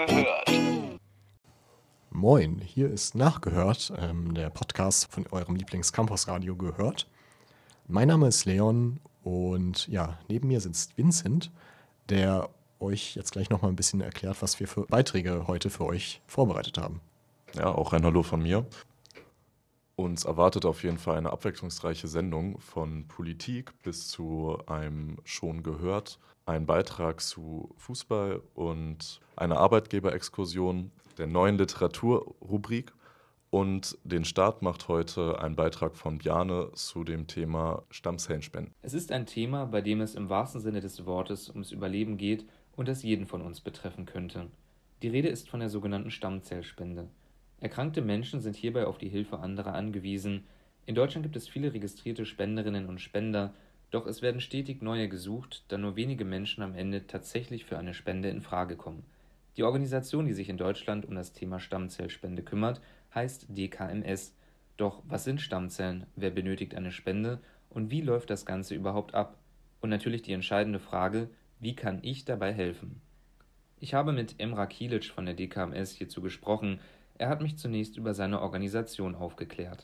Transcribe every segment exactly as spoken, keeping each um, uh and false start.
Nachgehört. Moin, hier ist Nachgehört, ähm, der Podcast von eurem Lieblings-Campus-Radio gehört. Mein Name ist Leon und ja, neben mir sitzt Vincent, der euch jetzt gleich nochmal ein bisschen erklärt, was wir für Beiträge heute für euch vorbereitet haben. Ja, auch ein Hallo von mir. Uns erwartet auf jeden Fall eine abwechslungsreiche Sendung von Politik bis zu einem schon gehört, ein Beitrag zu Fußball und eine Arbeitgeberexkursion, der neuen Literaturrubrik. Und den Start macht heute ein Beitrag von Bjarne zu dem Thema Stammzellenspenden. Es ist ein Thema, bei dem es im wahrsten Sinne des Wortes ums Überleben geht und das jeden von uns betreffen könnte. Die Rede ist von der sogenannten Stammzellspende. Erkrankte Menschen sind hierbei auf die Hilfe anderer angewiesen. In Deutschland gibt es viele registrierte Spenderinnen und Spender, doch es werden stetig neue gesucht, da nur wenige Menschen am Ende tatsächlich für eine Spende in Frage kommen. Die Organisation, die sich in Deutschland um das Thema Stammzellspende kümmert, heißt D K M S. Doch was sind Stammzellen? Wer benötigt eine Spende? Und wie läuft das Ganze überhaupt ab? Und natürlich die entscheidende Frage, wie kann ich dabei helfen? Ich habe mit Emrah Kilic von der D K M S hierzu gesprochen. Er hat mich zunächst über seine Organisation aufgeklärt.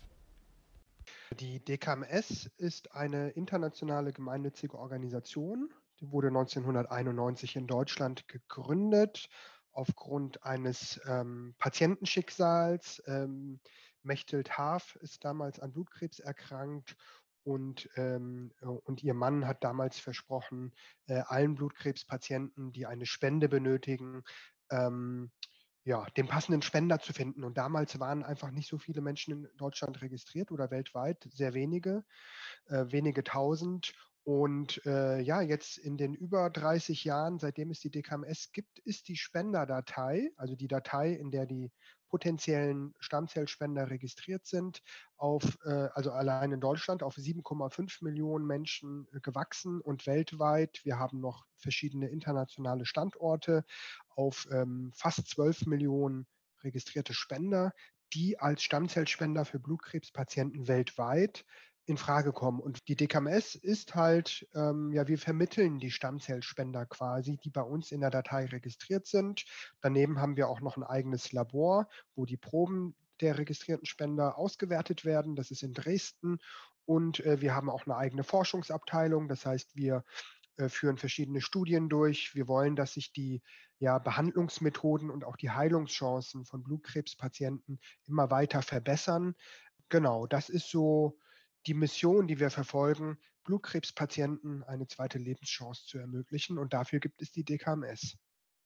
Die D K M S ist eine internationale gemeinnützige Organisation. Die wurde neunzehnhunderteinundneunzig in Deutschland gegründet aufgrund eines ähm, Patientenschicksals. Ähm, Mechthild Haaf ist damals an Blutkrebs erkrankt und, ähm, und ihr Mann hat damals versprochen, äh, allen Blutkrebspatienten, die eine Spende benötigen, ähm, ja, den passenden Spender zu finden. Und damals waren einfach nicht so viele Menschen in Deutschland registriert oder weltweit, sehr wenige, äh, wenige tausend. Und äh, ja, jetzt in den über dreißig Jahren, seitdem es die D K M S gibt, ist die Spenderdatei, also die Datei, in der die potenziellen Stammzellspender registriert sind, auf, äh, also allein in Deutschland auf sieben Komma fünf Millionen Menschen äh, gewachsen und weltweit. Wir haben noch verschiedene internationale Standorte auf ähm, fast zwölf Millionen registrierte Spender, die als Stammzellspender für Blutkrebspatienten weltweit in Frage kommen. Und die D K M S ist halt, ähm, ja, wir vermitteln die Stammzellspender quasi, die bei uns in der Datei registriert sind. Daneben haben wir auch noch ein eigenes Labor, wo die Proben der registrierten Spender ausgewertet werden. Das ist in Dresden. Und äh, wir haben auch eine eigene Forschungsabteilung. Das heißt, wir äh, führen verschiedene Studien durch. Wir wollen, dass sich die ja, Behandlungsmethoden und auch die Heilungschancen von Blutkrebspatienten immer weiter verbessern. Genau, das ist so die Mission, die wir verfolgen, Blutkrebspatienten eine zweite Lebenschance zu ermöglichen. Und dafür gibt es die D K M S.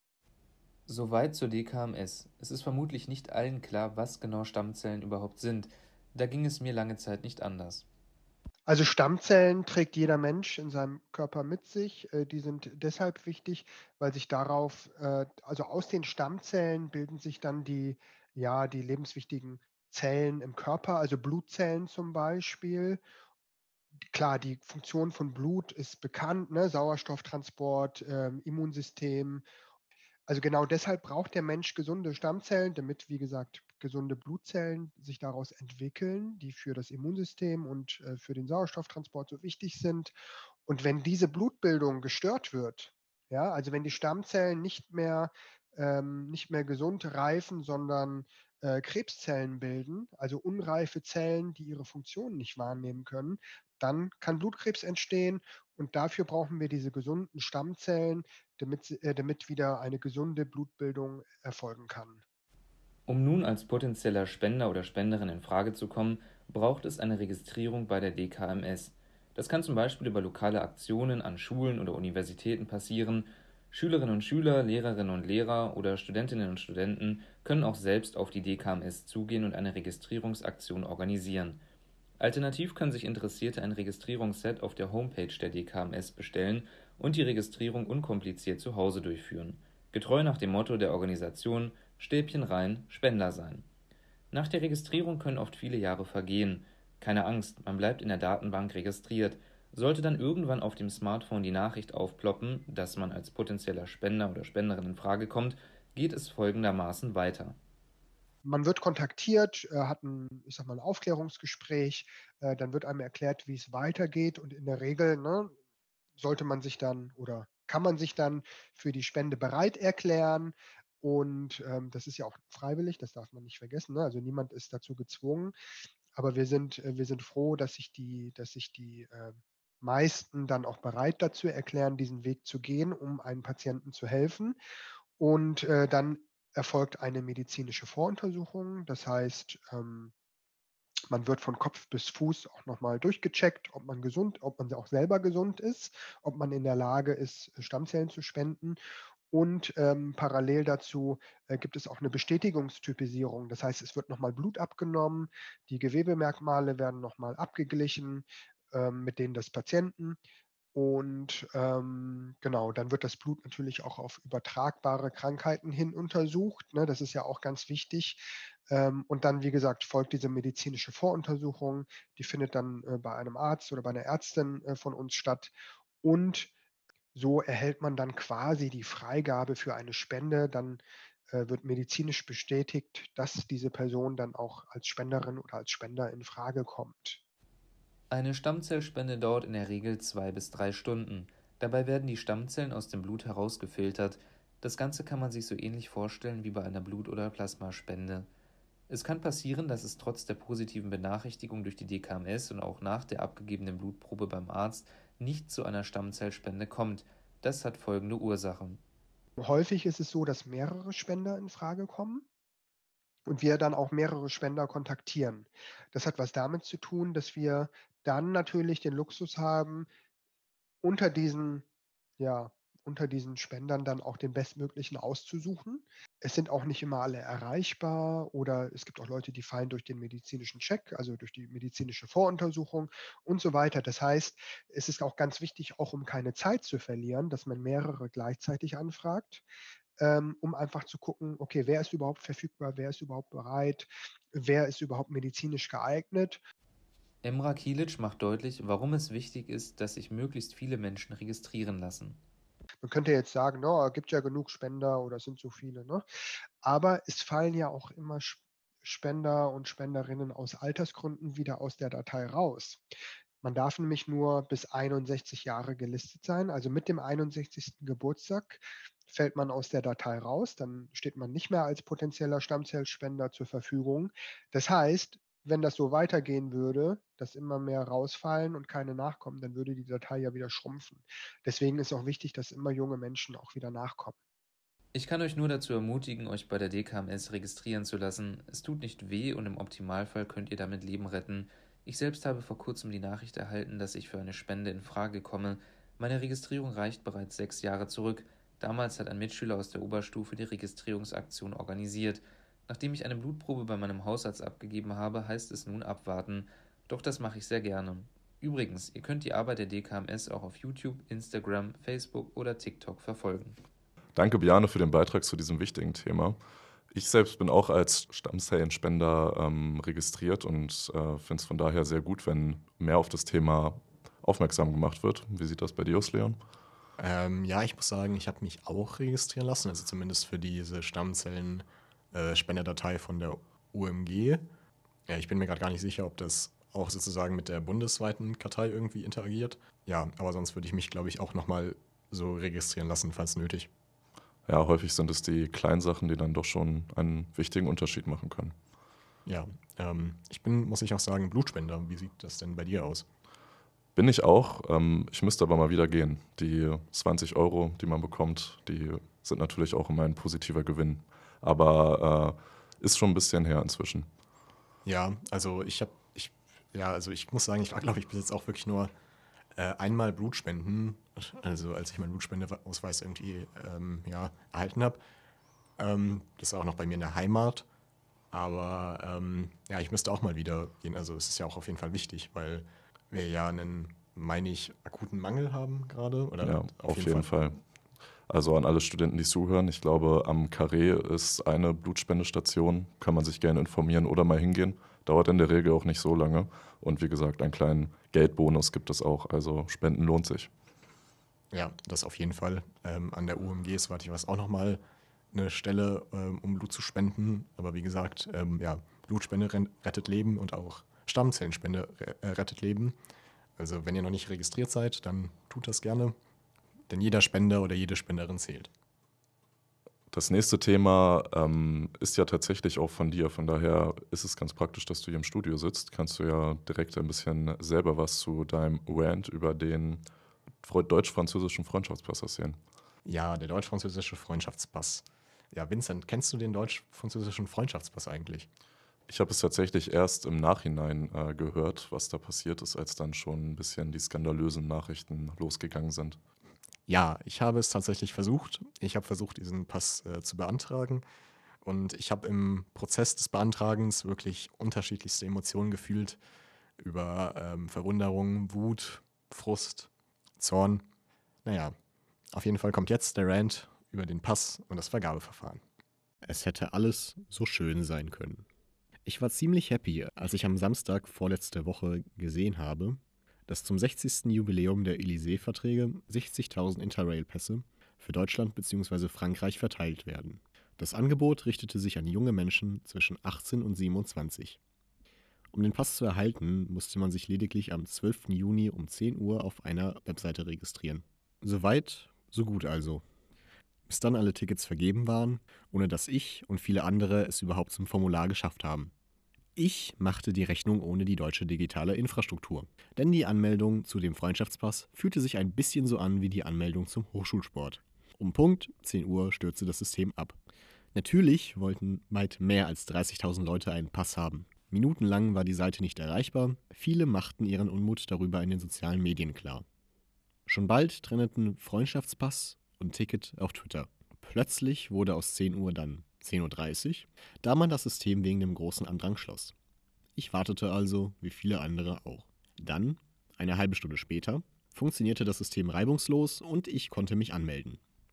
Soweit zur D K M S. Es ist vermutlich nicht allen klar, was genau Stammzellen überhaupt sind. Da ging es mir lange Zeit nicht anders. Also Stammzellen trägt jeder Mensch in seinem Körper mit sich. Äh, Die sind deshalb wichtig, weil sich darauf, äh, also aus den Stammzellen bilden sich dann die, ja, die lebenswichtigen Zellen im Körper, also Blutzellen zum Beispiel. Klar, die Funktion von Blut ist bekannt, ne? Sauerstofftransport, ähm, Immunsystem. Also genau deshalb braucht der Mensch gesunde Stammzellen, damit, wie gesagt, gesunde Blutzellen sich daraus entwickeln, die für das Immunsystem und äh, für den Sauerstofftransport so wichtig sind. Und wenn diese Blutbildung gestört wird, ja, also wenn die Stammzellen nicht mehr, ähm, nicht mehr gesund reifen, sondern äh, Krebszellen bilden, also unreife Zellen, die ihre Funktion nicht wahrnehmen können, dann kann Blutkrebs entstehen und dafür brauchen wir diese gesunden Stammzellen, damit, sie- äh, damit wieder eine gesunde Blutbildung erfolgen kann. Um nun als potenzieller Spender oder Spenderin in Frage zu kommen, braucht es eine Registrierung bei der D K M S. Das kann zum Beispiel über lokale Aktionen an Schulen oder Universitäten passieren. Schülerinnen und Schüler, Lehrerinnen und Lehrer oder Studentinnen und Studenten können auch selbst auf die D K M S zugehen und eine Registrierungsaktion organisieren. Alternativ können sich Interessierte ein Registrierungsset auf der Homepage der D K M S bestellen und die Registrierung unkompliziert zu Hause durchführen. Getreu nach dem Motto der Organisation Stäbchen rein, Spender sein. Nach der Registrierung können oft viele Jahre vergehen. Keine Angst, man bleibt in der Datenbank registriert. Sollte dann irgendwann auf dem Smartphone die Nachricht aufploppen, dass man als potenzieller Spender oder Spenderin in Frage kommt, geht es folgendermaßen weiter. Man wird kontaktiert, äh, hat ein, ich sag mal, ein Aufklärungsgespräch, äh, dann wird einem erklärt, wie es weitergeht und in der Regel, ne, sollte man sich dann oder kann man sich dann für die Spende bereit erklären. Und ähm, das ist ja auch freiwillig, das darf man nicht vergessen. Ne? Also niemand ist dazu gezwungen. Aber wir sind, äh, wir sind froh, dass sich die, dass sich die äh, meisten dann auch bereit dazu erklären, diesen Weg zu gehen, um einem Patienten zu helfen. Und äh, dann erfolgt eine medizinische Voruntersuchung. Das heißt, ähm, man wird von Kopf bis Fuß auch nochmal durchgecheckt, ob man gesund, ob man auch selber gesund ist, ob man in der Lage ist, Stammzellen zu spenden. Und ähm, parallel dazu äh, gibt es auch eine Bestätigungstypisierung. Das heißt, es wird nochmal Blut abgenommen, die Gewebemerkmale werden nochmal abgeglichen ähm, mit denen des Patienten. Und ähm, genau, dann wird das Blut natürlich auch auf übertragbare Krankheiten hin untersucht. Ne? Das ist ja auch ganz wichtig. Ähm, und dann, wie gesagt, folgt diese medizinische Voruntersuchung. Die findet dann äh, bei einem Arzt oder bei einer Ärztin äh, von uns statt. Und so erhält man dann quasi die Freigabe für eine Spende. Dann äh, wird medizinisch bestätigt, dass diese Person dann auch als Spenderin oder als Spender in Frage kommt. Eine Stammzellspende dauert in der Regel zwei bis drei Stunden. Dabei werden die Stammzellen aus dem Blut herausgefiltert. Das Ganze kann man sich so ähnlich vorstellen wie bei einer Blut- oder Plasmaspende. Es kann passieren, dass es trotz der positiven Benachrichtigung durch die D K M S und auch nach der abgegebenen Blutprobe beim Arzt nicht zu einer Stammzellspende kommt. Das hat folgende Ursachen. Häufig ist es so, dass mehrere Spender in Frage kommen und wir dann auch mehrere Spender kontaktieren. Das hat was damit zu tun, dass wir dann natürlich den Luxus haben, unter diesen, ja, unter diesen Spendern dann auch den bestmöglichen auszusuchen. Es sind auch nicht immer alle erreichbar oder es gibt auch Leute, die fallen durch den medizinischen Check, also durch die medizinische Voruntersuchung und so weiter. Das heißt, es ist auch ganz wichtig, auch um keine Zeit zu verlieren, dass man mehrere gleichzeitig anfragt, ähm, um einfach zu gucken, okay, wer ist überhaupt verfügbar, wer ist überhaupt bereit, wer ist überhaupt medizinisch geeignet. Emrah Kilic macht deutlich, warum es wichtig ist, dass sich möglichst viele Menschen registrieren lassen. Man könnte jetzt sagen, no, es gibt ja genug Spender oder es sind so viele. Ne? Aber es fallen ja auch immer Spender und Spenderinnen aus Altersgründen wieder aus der Datei raus. Man darf nämlich nur bis einundsechzig Jahre gelistet sein. Also mit dem einundsechzigsten Geburtstag fällt man aus der Datei raus. Dann steht man nicht mehr als potenzieller Stammzellspender zur Verfügung. Das heißt, wenn das so weitergehen würde, dass immer mehr rausfallen und keine nachkommen, dann würde die Datei ja wieder schrumpfen. Deswegen ist auch wichtig, dass immer junge Menschen auch wieder nachkommen. Ich kann euch nur dazu ermutigen, euch bei der D K M S registrieren zu lassen. Es tut nicht weh und im Optimalfall könnt ihr damit Leben retten. Ich selbst habe vor kurzem die Nachricht erhalten, dass ich für eine Spende in Frage komme. Meine Registrierung reicht bereits sechs Jahre zurück. Damals hat ein Mitschüler aus der Oberstufe die Registrierungsaktion organisiert. Nachdem ich eine Blutprobe bei meinem Hausarzt abgegeben habe, heißt es nun abwarten. Doch das mache ich sehr gerne. Übrigens, ihr könnt die Arbeit der D K M S auch auf YouTube, Instagram, Facebook oder TikTok verfolgen. Danke, Bjarne, für den Beitrag zu diesem wichtigen Thema. Ich selbst bin auch als Stammzellenspender ähm, registriert und äh, finde es von daher sehr gut, wenn mehr auf das Thema aufmerksam gemacht wird. Wie sieht das bei dir aus, Leon? Ähm, ja, ich muss sagen, ich habe mich auch registrieren lassen, also zumindest für diese Stammzellen-Spenderdatei von der U M G. Ja, ich bin mir gerade gar nicht sicher, ob das auch sozusagen mit der bundesweiten Kartei irgendwie interagiert. Ja, aber sonst würde ich mich, glaube ich, auch nochmal so registrieren lassen, falls nötig. Ja, häufig sind es die kleinen Sachen, die dann doch schon einen wichtigen Unterschied machen können. Ja, ähm, ich bin, muss ich auch sagen, Blutspender. Wie sieht das denn bei dir aus? Bin ich auch. Ähm, ich müsste aber mal wieder gehen. Die zwanzig Euro, die man bekommt, die sind natürlich auch immer ein positiver Gewinn. Aber äh, ist schon ein bisschen her inzwischen. Ja, also ich habe, ich, ja, also ich muss sagen, ich war, glaube ich, bis jetzt auch wirklich nur äh, einmal Blutspenden, also als ich meinen Blutspendeausweis irgendwie ähm, ja, erhalten habe. Ähm, das war auch noch bei mir in der Heimat. Aber ähm, ja, ich müsste auch mal wieder gehen. Also es ist ja auch auf jeden Fall wichtig, weil wir ja einen, meine ich, akuten Mangel haben gerade. Oder Ja, auf jeden Fall. Also an alle Studenten, die zuhören, ich glaube, am Carré ist eine Blutspendestation, kann man sich gerne informieren oder mal hingehen. Dauert in der Regel auch nicht so lange. Und wie gesagt, einen kleinen Geldbonus gibt es auch. Also Spenden lohnt sich. Ja, das auf jeden Fall. Ähm, an der U M G, soweit ich weiß, auch nochmal eine Stelle, ähm, um Blut zu spenden. Aber wie gesagt, ähm, ja, Blutspende rettet Leben und auch Stammzellenspende äh, rettet Leben. Also wenn ihr noch nicht registriert seid, dann tut das gerne. Denn jeder Spender oder jede Spenderin zählt. Das nächste Thema ähm, ist ja tatsächlich auch von dir. Von daher ist es ganz praktisch, dass du hier im Studio sitzt. Kannst du ja direkt ein bisschen selber was zu deinem Rant über den fre- deutsch-französischen Freundschaftspass erzählen. Ja, der deutsch-französische Freundschaftspass. Ja, Vincent, kennst du den deutsch-französischen Freundschaftspass eigentlich? Ich habe es tatsächlich erst im Nachhinein äh, gehört, was da passiert ist, als dann schon ein bisschen die skandalösen Nachrichten losgegangen sind. Ja, ich habe es tatsächlich versucht. Ich habe versucht, diesen Pass äh, zu beantragen. Und ich habe im Prozess des Beantragens wirklich unterschiedlichste Emotionen gefühlt. Über ähm, Verwunderung, Wut, Frust, Zorn. Naja, auf jeden Fall kommt jetzt der Rant über den Pass und das Vergabeverfahren. Es hätte alles so schön sein können. Ich war ziemlich happy, als ich am Samstag vorletzte Woche gesehen habe, dass zum sechzigsten Jubiläum der Élysée-Verträge sechzigtausend Interrail-Pässe für Deutschland bzw. Frankreich verteilt werden. Das Angebot richtete sich an junge Menschen zwischen achtzehn und siebenundzwanzig. Um den Pass zu erhalten, musste man sich lediglich am zwölften Juni um zehn Uhr auf einer Webseite registrieren. Soweit, so gut also. Bis dann alle Tickets vergeben waren, ohne dass ich und viele andere es überhaupt zum Formular geschafft haben. Ich machte die Rechnung ohne die deutsche digitale Infrastruktur, denn die Anmeldung zu dem Freundschaftspass fühlte sich ein bisschen so an wie die Anmeldung zum Hochschulsport. Um Punkt zehn Uhr stürzte das System ab. Natürlich wollten weit mehr als dreißigtausend Leute einen Pass haben. Minutenlang war die Seite nicht erreichbar, viele machten ihren Unmut darüber in den sozialen Medien klar. Schon bald trennten Freundschaftspass und Ticket auf Twitter. Plötzlich wurde aus zehn Uhr dann zehn Uhr dreißig, da man das System wegen dem großen Andrang schloss. Ich wartete also, wie viele andere auch. Dann, eine halbe Stunde später, funktionierte das System reibungslos und ich konnte mich anmelden.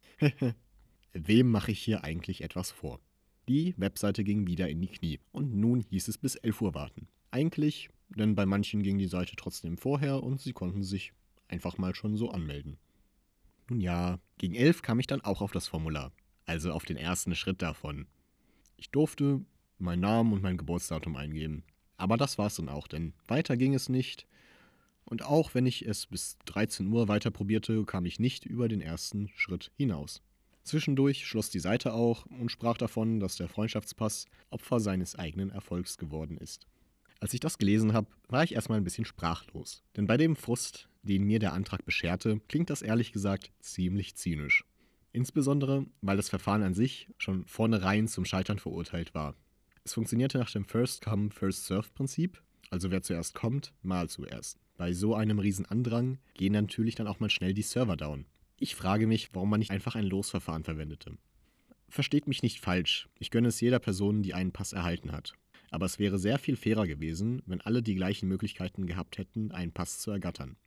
Wem mache ich hier eigentlich etwas vor? Die Webseite ging wieder in die Knie und nun hieß es bis elf Uhr warten. Eigentlich, denn bei manchen ging die Seite trotzdem vorher und sie konnten sich einfach mal schon so anmelden. Nun ja, gegen elf kam ich dann auch auf das Formular, also auf den ersten Schritt davon. Ich durfte meinen Namen und mein Geburtsdatum eingeben. Aber das war's dann auch, denn weiter ging es nicht. Und auch wenn ich es bis dreizehn Uhr weiter probierte, kam ich nicht über den ersten Schritt hinaus. Zwischendurch schloss die Seite auch und sprach davon, dass der Freundschaftspass Opfer seines eigenen Erfolgs geworden ist. Als ich das gelesen habe, war ich erstmal ein bisschen sprachlos. Denn bei dem Frust, den mir der Antrag bescherte, klingt das ehrlich gesagt ziemlich zynisch. Insbesondere, weil das Verfahren an sich schon vornherein zum Scheitern verurteilt war. Es funktionierte nach dem First-Come, First-Served-Prinzip, also wer zuerst kommt, mal zuerst. Bei so einem riesen Andrang gehen natürlich dann auch mal schnell die Server down. Ich frage mich, warum man nicht einfach ein Losverfahren verwendete. Versteht mich nicht falsch, ich gönne es jeder Person, die einen Pass erhalten hat. Aber es wäre sehr viel fairer gewesen, wenn alle die gleichen Möglichkeiten gehabt hätten, einen Pass zu ergattern.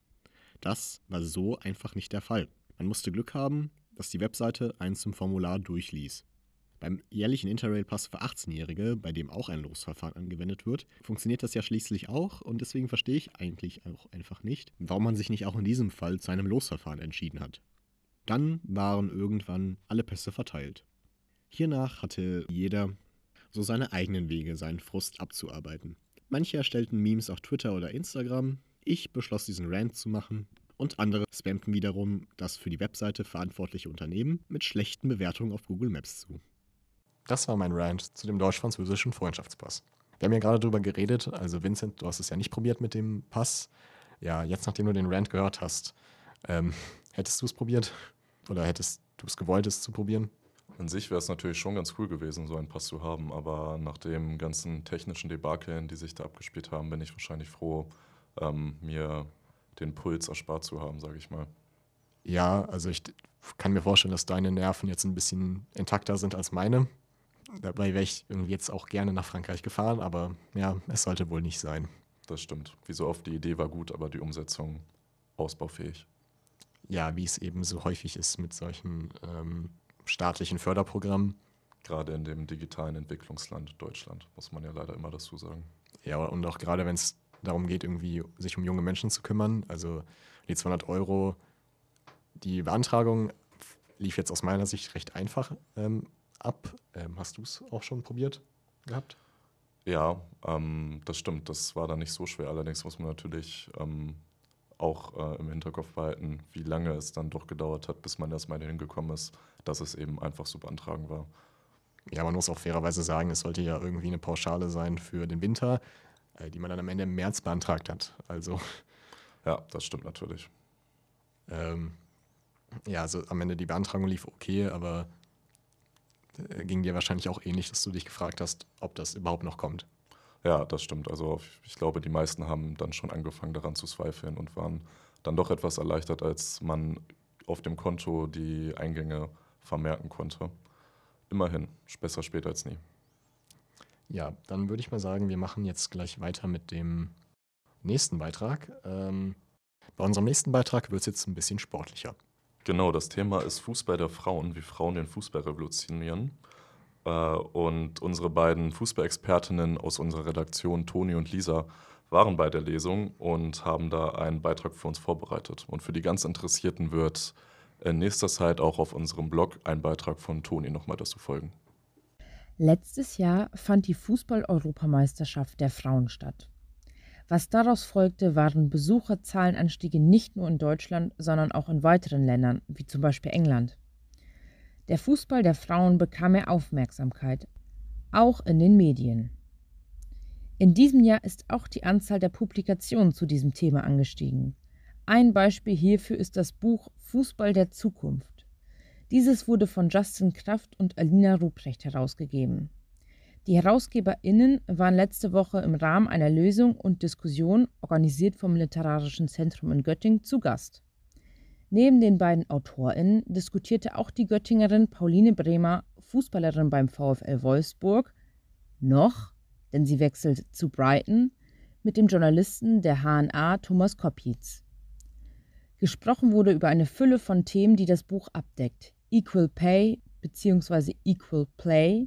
Das war so einfach nicht der Fall. Man musste Glück haben, dass die Webseite einen zum Formular durchließ. Beim jährlichen Interrail-Pass für achtzehnjährige, bei dem auch ein Losverfahren angewendet wird, funktioniert das ja schließlich auch und deswegen verstehe ich eigentlich auch einfach nicht, warum man sich nicht auch in diesem Fall zu einem Losverfahren entschieden hat. Dann waren irgendwann alle Pässe verteilt. Hiernach hatte jeder so seine eigenen Wege, seinen Frust abzuarbeiten. Manche erstellten Memes auf Twitter oder Instagram, ich beschloss diesen Rant zu machen und andere spammten wiederum das für die Webseite verantwortliche Unternehmen mit schlechten Bewertungen auf Google Maps zu. Das war mein Rant zu dem deutsch-französischen Freundschaftspass. Wir haben ja gerade drüber geredet, also Vincent, du hast es ja nicht probiert mit dem Pass. Ja, jetzt nachdem du den Rant gehört hast, ähm, hättest du es probiert? Oder hättest du es gewollt, es zu probieren? An sich wäre es natürlich schon ganz cool gewesen, so einen Pass zu haben, aber nach dem ganzen technischen Debakeln, die sich da abgespielt haben, bin ich wahrscheinlich froh, ähm, mir den Puls erspart zu haben, sage ich mal. Ja, also ich kann mir vorstellen, dass deine Nerven jetzt ein bisschen intakter sind als meine. Dabei wäre ich irgendwie jetzt auch gerne nach Frankreich gefahren, aber ja, es sollte wohl nicht sein. Das stimmt. Wie so oft, die Idee war gut, aber die Umsetzung ausbaufähig. Ja, wie es eben so häufig ist mit solchen ähm, staatlichen Förderprogrammen. Gerade in dem digitalen Entwicklungsland Deutschland, muss man ja leider immer dazu sagen. Ja, und auch gerade wenn es darum geht, irgendwie sich um junge Menschen zu kümmern. Also die zweihundert Euro, die Beantragung lief jetzt aus meiner Sicht recht einfach ähm, ab. Ähm, hast du es auch schon probiert gehabt? Ja, ähm, das stimmt. Das war dann nicht so schwer. Allerdings muss man natürlich ähm, auch äh, im Hinterkopf behalten, wie lange es dann doch gedauert hat, bis man erstmal dahin gekommen ist, dass es eben einfach so beantragen war. Ja, man muss auch fairerweise sagen, es sollte ja irgendwie eine Pauschale sein für den Winter, äh, die man dann am Ende im März beantragt hat. Also Ja, das stimmt natürlich. ähm, ja, also am Ende die Beantragung lief okay, aber äh, ging dir wahrscheinlich auch ähnlich, dass du dich gefragt hast, ob das überhaupt noch kommt. Ja, das stimmt. Also ich glaube, die meisten haben dann schon angefangen daran zu zweifeln und waren dann doch etwas erleichtert, als man auf dem Konto die Eingänge vermerken konnte. Immerhin, besser spät als nie. Ja, dann würde ich mal sagen, wir machen jetzt gleich weiter mit dem nächsten Beitrag. Ähm, bei unserem nächsten Beitrag wird es jetzt ein bisschen sportlicher. Genau, das Thema ist Fußball der Frauen, wie Frauen den Fußball revolutionieren. Äh, Und unsere beiden Fußballexpertinnen aus unserer Redaktion, Toni und Lisa, waren bei der Lesung und haben da einen Beitrag für uns vorbereitet. Und für die ganz Interessierten wird in nächster Zeit auch auf unserem Blog ein Beitrag von Toni nochmal dazu folgen. Letztes Jahr fand die Fußball-Europameisterschaft der Frauen statt. Was daraus folgte, waren Besucherzahlenanstiege nicht nur in Deutschland, sondern auch in weiteren Ländern, wie zum Beispiel England. Der Fußball der Frauen bekam mehr Aufmerksamkeit, auch in den Medien. In diesem Jahr ist auch die Anzahl der Publikationen zu diesem Thema angestiegen. Ein Beispiel hierfür ist das Buch Fußball der Zukunft. Dieses wurde von Justin Kraft und Alina Ruprecht herausgegeben. Die HerausgeberInnen waren letzte Woche im Rahmen einer Lesung und Diskussion, organisiert vom Literarischen Zentrum in Göttingen, zu Gast. Neben den beiden AutorInnen diskutierte auch die Göttingerin Pauline Bremer, Fußballerin beim VfL Wolfsburg, noch, denn sie wechselt zu Brighton, mit dem Journalisten der H N A Thomas Koppitz. Gesprochen wurde über eine Fülle von Themen, die das Buch abdeckt: Equal Pay bzw. Equal Play,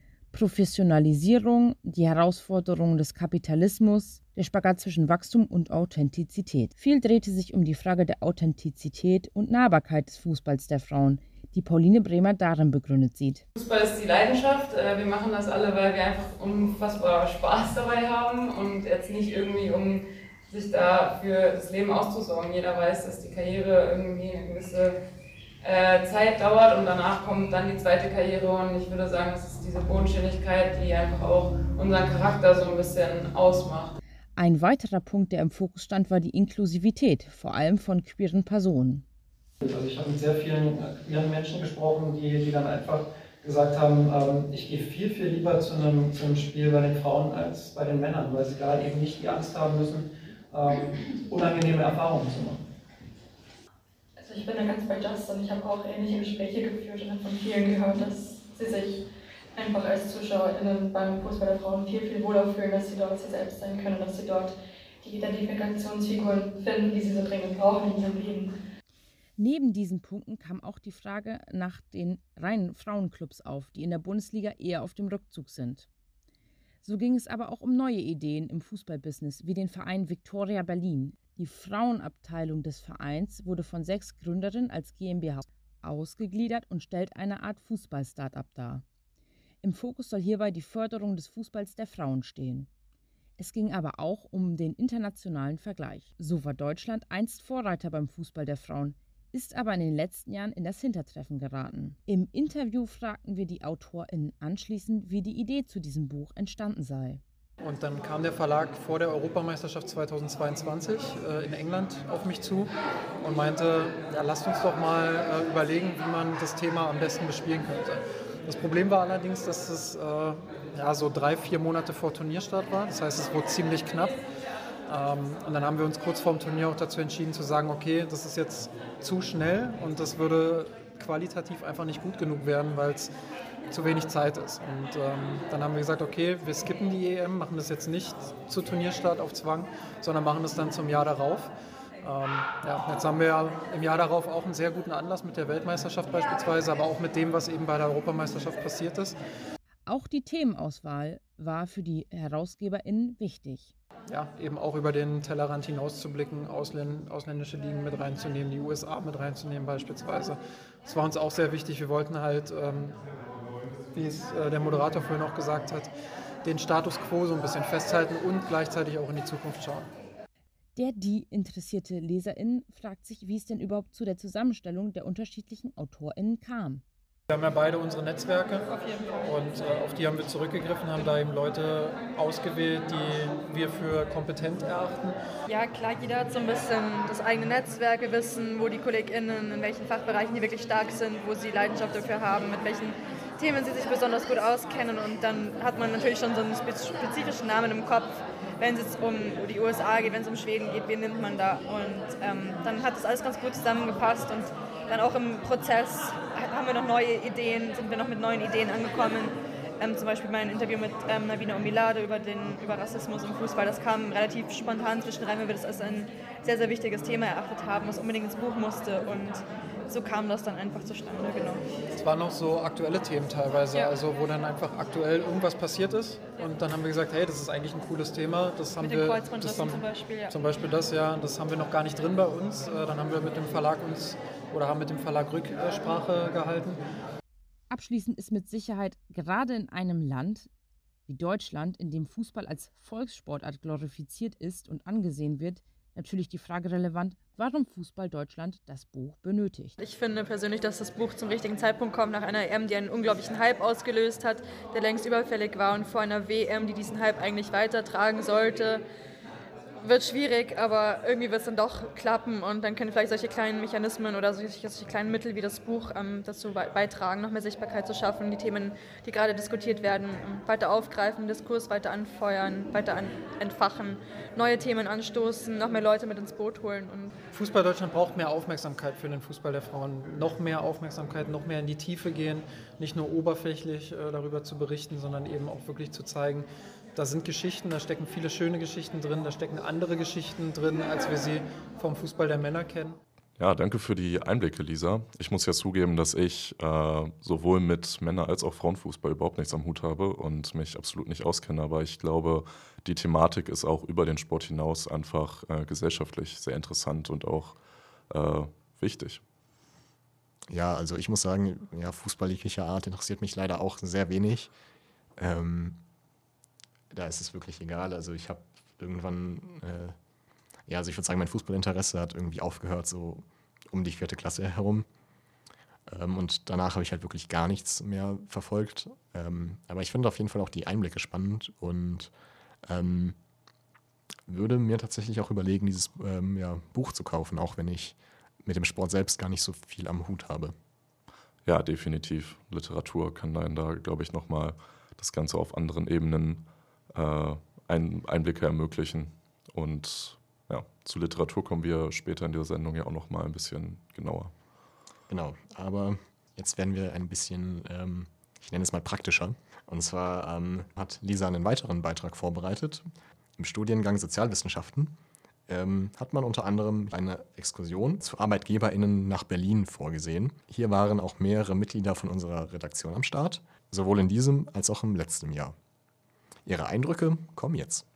Professionalisierung, die Herausforderungen des Kapitalismus, der Spagat zwischen Wachstum und Authentizität. Viel drehte sich um die Frage der Authentizität und Nahbarkeit des Fußballs der Frauen, die Pauline Bremer darin begründet sieht. Fußball ist die Leidenschaft. Wir machen das alle, weil wir einfach unfassbar Spaß dabei haben und jetzt nicht irgendwie, um sich da für das Leben auszusorgen. Jeder weiß, dass die Karriere irgendwie eine gewisse äh, Zeit dauert und danach kommt dann die zweite Karriere, und ich würde sagen, das ist diese Bodenständigkeit, die einfach auch unseren Charakter so ein bisschen ausmacht. Ein weiterer Punkt, der im Fokus stand, war die Inklusivität, vor allem von queeren Personen. Also ich habe mit sehr vielen queeren Menschen gesprochen, die, die dann einfach gesagt haben, ähm, ich gehe viel, viel lieber zu einem, zu einem Spiel bei den Frauen als bei den Männern, weil sie da eben nicht die Angst haben müssen, ähm, unangenehme Erfahrungen zu machen. Also ich bin da ganz bei Justin. Ich habe auch ähnliche Gespräche geführt und habe von vielen gehört, dass sie sich einfach als ZuschauerInnen beim Fußball der Frauen viel, viel wohler fühlen, dass sie dort sie selbst sein können, dass sie dort die Identifikationsfiguren finden, die sie so dringend brauchen in ihrem Leben. Neben diesen Punkten kam auch die Frage nach den reinen Frauenclubs auf, die in der Bundesliga eher auf dem Rückzug sind. So ging es aber auch um neue Ideen im Fußballbusiness, wie den Verein Viktoria Berlin. Die Frauenabteilung des Vereins wurde von sechs Gründerinnen als GmbH ausgegliedert und stellt eine Art Fußball-Startup dar. Im Fokus soll hierbei die Förderung des Fußballs der Frauen stehen. Es ging aber auch um den internationalen Vergleich. So war Deutschland einst Vorreiter beim Fußball der Frauen, ist aber in den letzten Jahren in das Hintertreffen geraten. Im Interview fragten wir die AutorInnen anschließend, wie die Idee zu diesem Buch entstanden sei. Und dann kam der Verlag vor der Europameisterschaft zweitausendzweiundzwanzig äh, in England auf mich zu und meinte, ja, lasst uns doch mal äh, überlegen, wie man das Thema am besten bespielen könnte. Das Problem war allerdings, dass es äh, ja, so drei, vier Monate vor Turnierstart war. Das heißt, es wurde ziemlich knapp. Ähm, und dann haben wir uns kurz vor dem Turnier auch dazu entschieden zu sagen, okay, das ist jetzt zu schnell und das würde qualitativ einfach nicht gut genug werden, weil es zu wenig Zeit ist. Und ähm, dann haben wir gesagt, okay, wir skippen die E M, machen das jetzt nicht zu Turnierstart auf Zwang, sondern machen das dann zum Jahr darauf. Ähm, ja, jetzt haben wir ja im Jahr darauf auch einen sehr guten Anlass mit der Weltmeisterschaft beispielsweise, aber auch mit dem, was eben bei der Europameisterschaft passiert ist. Auch die Themenauswahl war für die HerausgeberInnen wichtig. Ja, eben auch über den Tellerrand hinauszublicken, Ausländ- ausländische Ligen mit reinzunehmen, die U S A mit reinzunehmen beispielsweise. Das war uns auch sehr wichtig. Wir wollten halt, ähm, wie es äh, der Moderator vorhin auch gesagt hat, den Status quo so ein bisschen festhalten und gleichzeitig auch in die Zukunft schauen. Der, die interessierte Leserin fragt sich, wie es denn überhaupt zu der Zusammenstellung der unterschiedlichen AutorInnen kam. Wir haben ja beide unsere Netzwerke und äh, auf die haben wir zurückgegriffen, haben da eben Leute ausgewählt, die wir für kompetent erachten. Ja klar, jeder hat so ein bisschen das eigene Netzwerk, wir wissen, wo die KollegInnen, in welchen Fachbereichen die wirklich stark sind, wo sie Leidenschaft dafür haben, mit welchen Themen sie sich besonders gut auskennen, und dann hat man natürlich schon so einen spezifischen Namen im Kopf, wenn es jetzt um die U S A geht, wenn es um Schweden geht, wen nimmt man da, und ähm, dann hat das alles ganz gut zusammengepasst, und dann auch im Prozess haben wir noch neue Ideen, sind wir noch mit neuen Ideen angekommen. Ähm, zum Beispiel mein Interview mit ähm, Navina Omilade über, den, über Rassismus im Fußball, das kam relativ spontan zwischenrein, weil wir das als ein sehr, sehr wichtiges Thema erachtet haben, was unbedingt ins Buch musste, und so kam das dann einfach zustande, genau. Es waren noch so aktuelle Themen teilweise, ja. also wo dann einfach aktuell irgendwas passiert ist, und dann haben wir gesagt, hey, das ist eigentlich ein cooles Thema. Das haben mit den wir, Kreuzbandrissen das haben, zum Beispiel, ja. Zum Beispiel das, ja, das haben wir noch gar nicht drin bei uns. Dann haben wir mit dem Verlag uns oder haben mit dem Verlag Rücksprache gehalten. Abschließend ist mit Sicherheit gerade in einem Land wie Deutschland, in dem Fußball als Volkssportart glorifiziert ist und angesehen wird, natürlich die Frage relevant, warum Fußball Deutschland das Buch benötigt. Ich finde persönlich, dass das Buch zum richtigen Zeitpunkt kommt, nach einer E M, die einen unglaublichen Hype ausgelöst hat, der längst überfällig war, und vor einer W M, die diesen Hype eigentlich weitertragen sollte. Wird schwierig, aber irgendwie wird es dann doch klappen, und dann können vielleicht solche kleinen Mechanismen oder solche, solche kleinen Mittel wie das Buch ähm, dazu beitragen, noch mehr Sichtbarkeit zu schaffen, die Themen, die gerade diskutiert werden, weiter aufgreifen, Diskurs weiter anfeuern, weiter an, entfachen, neue Themen anstoßen, noch mehr Leute mit ins Boot holen. Und Fußball Deutschland braucht mehr Aufmerksamkeit für den Fußball der Frauen, noch mehr Aufmerksamkeit, noch mehr in die Tiefe gehen, nicht nur oberflächlich äh, darüber zu berichten, sondern eben auch wirklich zu zeigen, da sind Geschichten, da stecken viele schöne Geschichten drin, da stecken andere Geschichten drin, als wir sie vom Fußball der Männer kennen. Ja, danke für die Einblicke, Lisa. Ich muss ja zugeben, dass ich äh, sowohl mit Männer- als auch Frauenfußball überhaupt nichts am Hut habe und mich absolut nicht auskenne. Aber ich glaube, die Thematik ist auch über den Sport hinaus einfach äh, gesellschaftlich sehr interessant und auch äh, wichtig. Ja, also ich muss sagen, ja, Fußball jeglicher Art interessiert mich leider auch sehr wenig. Ähm, da ist es wirklich egal. Also ich habe irgendwann, äh, ja, also ich würde sagen, mein Fußballinteresse hat irgendwie aufgehört, so um die vierte Klasse herum. Ähm, und danach habe ich halt wirklich gar nichts mehr verfolgt. Ähm, aber ich finde auf jeden Fall auch die Einblicke spannend und ähm, würde mir tatsächlich auch überlegen, dieses ähm, ja, Buch zu kaufen, auch wenn ich mit dem Sport selbst gar nicht so viel am Hut habe. Ja, definitiv. Literatur kann dann da, glaube ich, nochmal das Ganze auf anderen Ebenen äh, ein, Einblicke ermöglichen. Und ja, zu Literatur kommen wir später in dieser Sendung ja auch nochmal ein bisschen genauer. Genau, aber jetzt werden wir ein bisschen, ähm, ich nenne es mal praktischer. Und zwar ähm, hat Lisa einen weiteren Beitrag vorbereitet. Im Studiengang Sozialwissenschaften ähm, hat man unter anderem eine Exkursion zu ArbeitgeberInnen nach Berlin vorgesehen. Hier waren auch mehrere Mitglieder von unserer Redaktion am Start, sowohl in diesem als auch im letzten Jahr. Ihre Eindrücke kommen jetzt.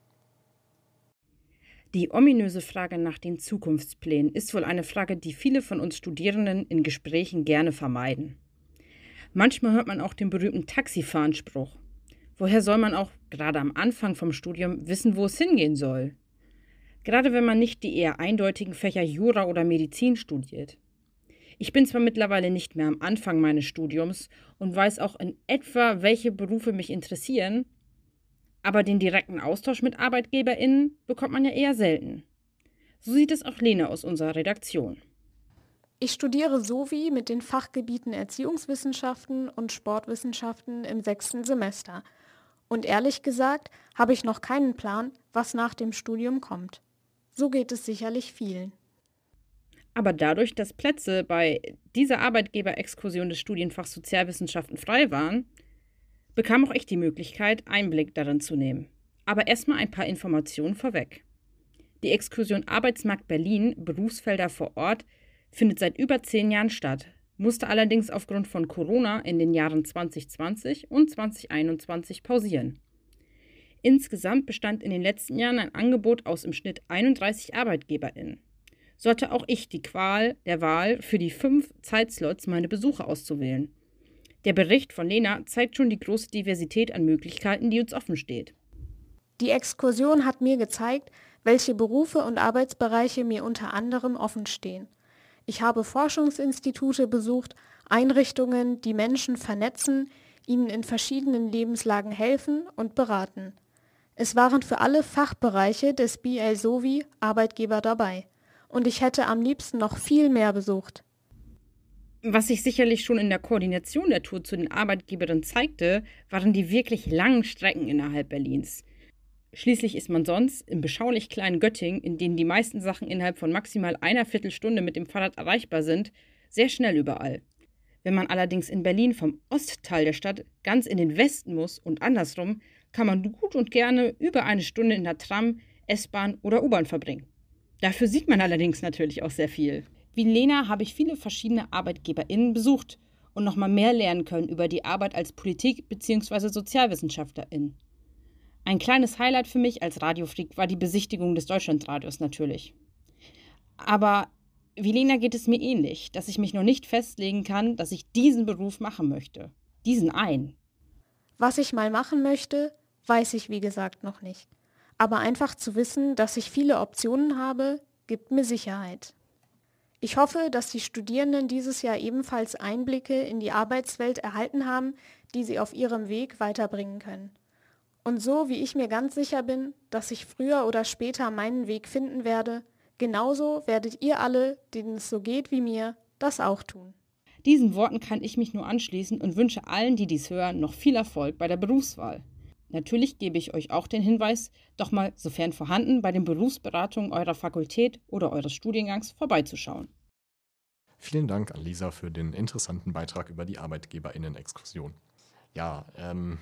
Die ominöse Frage nach den Zukunftsplänen ist wohl eine Frage, die viele von uns Studierenden in Gesprächen gerne vermeiden. Manchmal hört man auch den berühmten Taxifahrenspruch. Woher soll man auch gerade am Anfang vom Studium wissen, wo es hingehen soll? Gerade wenn man nicht die eher eindeutigen Fächer Jura oder Medizin studiert. Ich bin zwar mittlerweile nicht mehr am Anfang meines Studiums und weiß auch in etwa, welche Berufe mich interessieren, aber den direkten Austausch mit ArbeitgeberInnen bekommt man ja eher selten. So sieht es auch Lena aus unserer Redaktion. Ich studiere SOVI mit den Fachgebieten Erziehungswissenschaften und Sportwissenschaften im sechsten Semester. Und ehrlich gesagt habe ich noch keinen Plan, was nach dem Studium kommt. So geht es sicherlich vielen. Aber dadurch, dass Plätze bei dieser Arbeitgeberexkursion des Studienfachs Sozialwissenschaften frei waren, bekam auch ich die Möglichkeit, Einblick darin zu nehmen. Aber erstmal ein paar Informationen vorweg. Die Exkursion Arbeitsmarkt Berlin, Berufsfelder vor Ort, findet seit über zehn Jahren statt, musste allerdings aufgrund von Corona in den Jahren zwanzig zwanzig und zwanzig einundzwanzig pausieren. Insgesamt bestand in den letzten Jahren ein Angebot aus im Schnitt einunddreißig ArbeitgeberInnen. So hatte auch ich die Qual der Wahl, für die fünf Zeitslots meine Besuche auszuwählen. Der Bericht von Lena zeigt schon die große Diversität an Möglichkeiten, die uns offen steht. Die Exkursion hat mir gezeigt, welche Berufe und Arbeitsbereiche mir unter anderem offen stehen. Ich habe Forschungsinstitute besucht, Einrichtungen, die Menschen vernetzen, ihnen in verschiedenen Lebenslagen helfen und beraten. Es waren für alle Fachbereiche des B L Sowie Arbeitgeber dabei. Und ich hätte am liebsten noch viel mehr besucht. Was sich sicherlich schon in der Koordination der Tour zu den Arbeitgeberinnen zeigte, waren die wirklich langen Strecken innerhalb Berlins. Schließlich ist man sonst im beschaulich kleinen Göttingen, in dem die meisten Sachen innerhalb von maximal einer Viertelstunde mit dem Fahrrad erreichbar sind, sehr schnell überall. Wenn man allerdings in Berlin vom Ostteil der Stadt ganz in den Westen muss und andersrum, kann man gut und gerne über eine Stunde in der Tram, S-Bahn oder U-Bahn verbringen. Dafür sieht man allerdings natürlich auch sehr viel. Wie Lena habe ich viele verschiedene ArbeitgeberInnen besucht und nochmal mehr lernen können über die Arbeit als Politik- bzw. SozialwissenschaftlerInnen. Ein kleines Highlight für mich als Radiofreak war die Besichtigung des Deutschlandradios natürlich. Aber wie Lena geht es mir ähnlich, dass ich mich noch nicht festlegen kann, dass ich diesen Beruf machen möchte. Diesen einen. Was ich mal machen möchte, weiß ich wie gesagt noch nicht. Aber einfach zu wissen, dass ich viele Optionen habe, gibt mir Sicherheit. Ich hoffe, dass die Studierenden dieses Jahr ebenfalls Einblicke in die Arbeitswelt erhalten haben, die sie auf ihrem Weg weiterbringen können. Und so wie ich mir ganz sicher bin, dass ich früher oder später meinen Weg finden werde, genauso werdet ihr alle, denen es so geht wie mir, das auch tun. Diesen Worten kann ich mich nur anschließen und wünsche allen, die dies hören, noch viel Erfolg bei der Berufswahl. Natürlich gebe ich euch auch den Hinweis, doch mal, sofern vorhanden, bei den Berufsberatungen eurer Fakultät oder eures Studiengangs vorbeizuschauen. Vielen Dank an Lisa für den interessanten Beitrag über die ArbeitgeberInnen-Exkursion. Ja, ähm,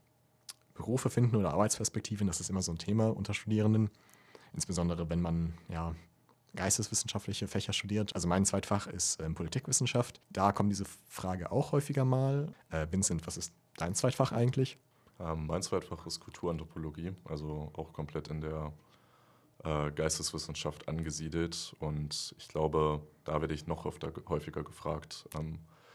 Berufe finden oder Arbeitsperspektiven, das ist immer so ein Thema unter Studierenden. Insbesondere, wenn man ja, geisteswissenschaftliche Fächer studiert. Also mein Zweitfach ist ähm, Politikwissenschaft. Da kommt diese Frage auch häufiger mal. Äh, Vincent, was ist dein Zweitfach eigentlich? Ähm, mein Zweitfach ist Kulturanthropologie, also auch komplett in der äh, Geisteswissenschaft angesiedelt. Und ich glaube, da werde ich noch öfter, häufiger gefragt, ähm,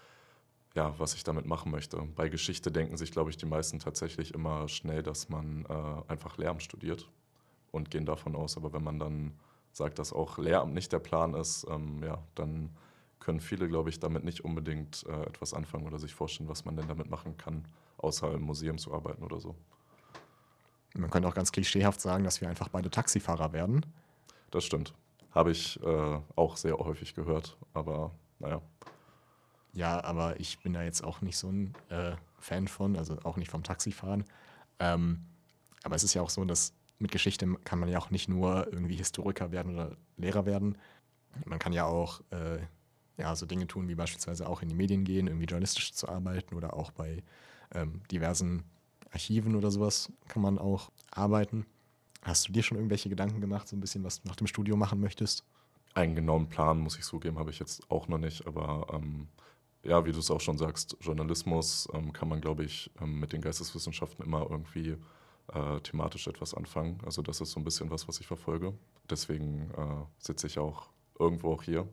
ja, was ich damit machen möchte. Bei Geschichte denken sich, glaube ich, die meisten tatsächlich immer schnell, dass man äh, einfach Lehramt studiert und gehen davon aus. Aber wenn man dann sagt, dass auch Lehramt nicht der Plan ist, ähm, ja, dann können viele, glaube ich, damit nicht unbedingt äh, etwas anfangen oder sich vorstellen, was man denn damit machen kann, außer im Museum zu arbeiten oder so. Man könnte auch ganz klischeehaft sagen, dass wir einfach beide Taxifahrer werden. Das stimmt. Habe ich äh, auch sehr häufig gehört, aber naja. Ja, aber ich bin da jetzt auch nicht so ein äh, Fan von, also auch nicht vom Taxifahren. Ähm, aber es ist ja auch so, dass mit Geschichte kann man ja auch nicht nur irgendwie Historiker werden oder Lehrer werden. Man kann ja auch äh, ja, so Dinge tun, wie beispielsweise auch in die Medien gehen, irgendwie journalistisch zu arbeiten oder auch bei ähm, diversen Archiven oder sowas kann man auch arbeiten. Hast du dir schon irgendwelche Gedanken gemacht, so ein bisschen, was du nach dem Studium machen möchtest? Einen genauen Plan, muss ich zugeben, habe ich jetzt auch noch nicht, aber ähm, ja, wie du es auch schon sagst, Journalismus ähm, kann man, glaube ich, ähm, mit den Geisteswissenschaften immer irgendwie äh, thematisch etwas anfangen. Also das ist so ein bisschen was, was ich verfolge. Deswegen äh, sitze ich auch irgendwo auch hier.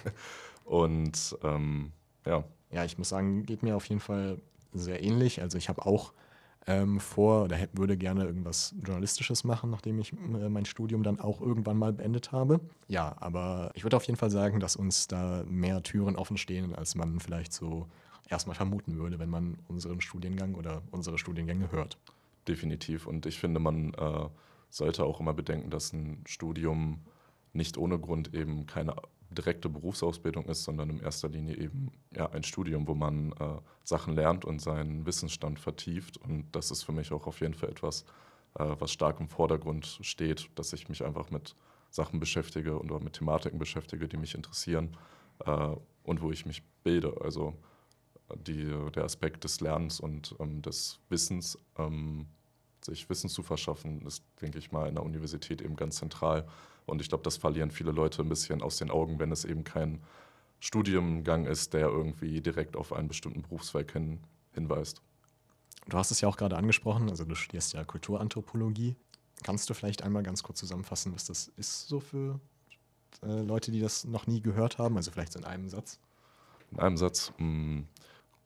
Und ähm, ja. Ja, ich muss sagen, geht mir auf jeden Fall sehr ähnlich. Also ich habe auch ähm, vor oder hätte, würde gerne irgendwas Journalistisches machen, nachdem ich äh, mein Studium dann auch irgendwann mal beendet habe. Ja, aber ich würde auf jeden Fall sagen, dass uns da mehr Türen offen stehen, als man vielleicht so erstmal vermuten würde, wenn man unseren Studiengang oder unsere Studiengänge hört. Definitiv. Und ich finde, man äh, sollte auch immer bedenken, dass ein Studium nicht ohne Grund eben keine direkte Berufsausbildung ist, sondern in erster Linie eben ja, ein Studium, wo man äh, Sachen lernt und seinen Wissensstand vertieft. Und das ist für mich auch auf jeden Fall etwas, äh, was stark im Vordergrund steht, dass ich mich einfach mit Sachen beschäftige oder mit Thematiken beschäftige, die mich interessieren äh, und wo ich mich bilde. Also die, der Aspekt des Lernens und ähm, des Wissens, ähm, sich Wissen zu verschaffen, ist, denke ich mal, in der Universität eben ganz zentral. Und ich glaube, das verlieren viele Leute ein bisschen aus den Augen, wenn es eben kein Studiengang ist, der irgendwie direkt auf einen bestimmten Berufszweig hin, hinweist. Du hast es ja auch gerade angesprochen, also du studierst ja Kulturanthropologie. Kannst du vielleicht einmal ganz kurz zusammenfassen, was das ist so für äh, Leute, die das noch nie gehört haben? Also vielleicht so in einem Satz. In einem Satz. Mh,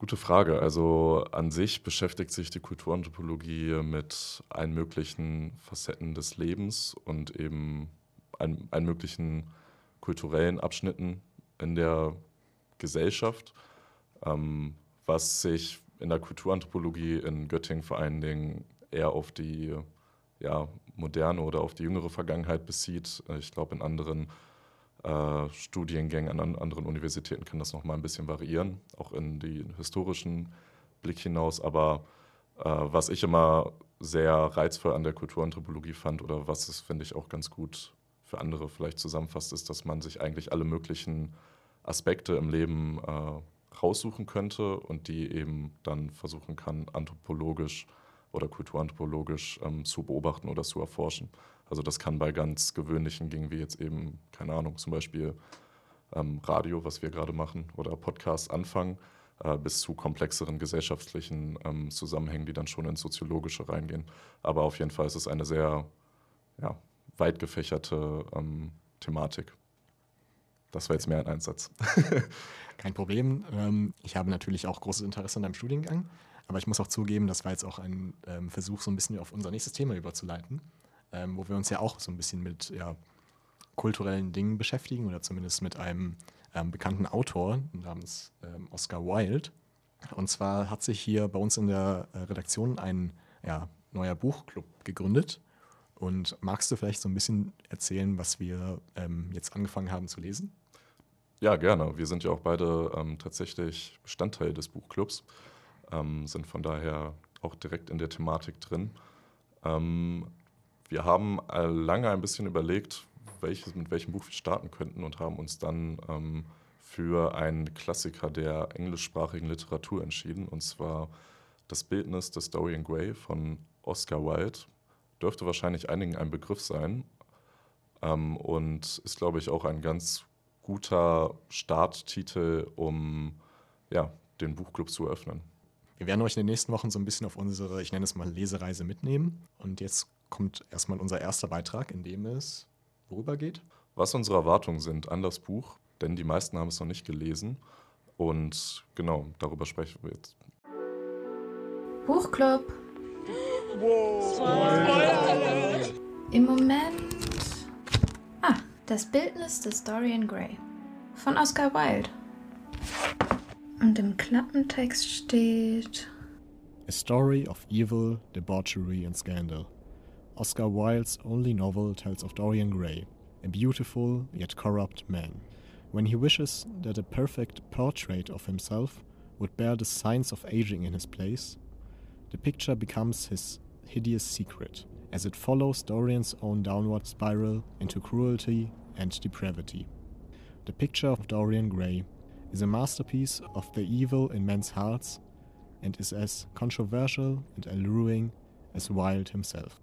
Gute Frage. Also an sich beschäftigt sich die Kulturanthropologie mit allen möglichen Facetten des Lebens und eben allen, allen möglichen kulturellen Abschnitten in der Gesellschaft, ähm, was sich in der Kulturanthropologie in Göttingen vor allen Dingen eher auf die ja, moderne oder auf die jüngere Vergangenheit bezieht. Ich glaube, in anderen äh, Studiengängen, an anderen Universitäten kann das nochmal ein bisschen variieren, auch in den historischen Blick hinaus. Aber äh, was ich immer sehr reizvoll an der Kulturanthropologie fand oder was es, finde ich, auch ganz gut für andere vielleicht zusammenfasst, ist, dass man sich eigentlich alle möglichen Aspekte im Leben äh, raussuchen könnte und die eben dann versuchen kann, anthropologisch oder kulturanthropologisch ähm, zu beobachten oder zu erforschen. Also das kann bei ganz gewöhnlichen Dingen wie jetzt eben, keine Ahnung, zum Beispiel ähm, Radio, was wir gerade machen, oder Podcast anfangen, äh, bis zu komplexeren gesellschaftlichen ähm, Zusammenhängen, die dann schon ins Soziologische reingehen. Aber auf jeden Fall ist es eine sehr ja, weit gefächerte ähm, Thematik. Das war jetzt mehr ein Einsatz. Kein Problem. Ähm, ich habe natürlich auch großes Interesse an deinem Studiengang, aber ich muss auch zugeben, das war jetzt auch ein ähm, Versuch, so ein bisschen auf unser nächstes Thema überzuleiten, ähm, wo wir uns ja auch so ein bisschen mit ja, kulturellen Dingen beschäftigen oder zumindest mit einem ähm, bekannten Autor namens ähm, Oscar Wilde. Und zwar hat sich hier bei uns in der äh, Redaktion ein ja, neuer Buchclub gegründet. Und magst du vielleicht so ein bisschen erzählen, was wir ähm, jetzt angefangen haben zu lesen? Ja, gerne. Wir sind ja auch beide ähm, tatsächlich Bestandteil des Buchclubs, ähm, sind von daher auch direkt in der Thematik drin. Ähm, wir haben äh, lange ein bisschen überlegt, welches, mit welchem Buch wir starten könnten und haben uns dann ähm, für einen Klassiker der englischsprachigen Literatur entschieden, und zwar Das Bildnis des Dorian Gray von Oscar Wilde. Dürfte wahrscheinlich einigen ein Begriff sein ähm, und ist, glaube ich, auch ein ganz guter Starttitel, um ja, den Buchclub zu eröffnen. Wir werden euch in den nächsten Wochen so ein bisschen auf unsere, ich nenne es mal, Lesereise mitnehmen. Und jetzt kommt erstmal unser erster Beitrag, in dem es worüber geht? Was unsere Erwartungen sind an das Buch, denn die meisten haben es noch nicht gelesen. Und genau, darüber sprechen wir jetzt. Buchclub. Wow. Im Moment. Ah, das Bildnis des Dorian Gray von Oscar Wilde. Und im Klappentext steht: A story of evil, debauchery and scandal. Oscar Wilde's only novel tells of Dorian Gray, a beautiful yet corrupt man. When he wishes that a perfect portrait of himself would bear the signs of aging in his place, the picture becomes his hideous secret, as it follows Dorian's own downward spiral into cruelty and depravity. The picture of Dorian Gray is a masterpiece of the evil in men's hearts and is as controversial and alluring as Wilde himself.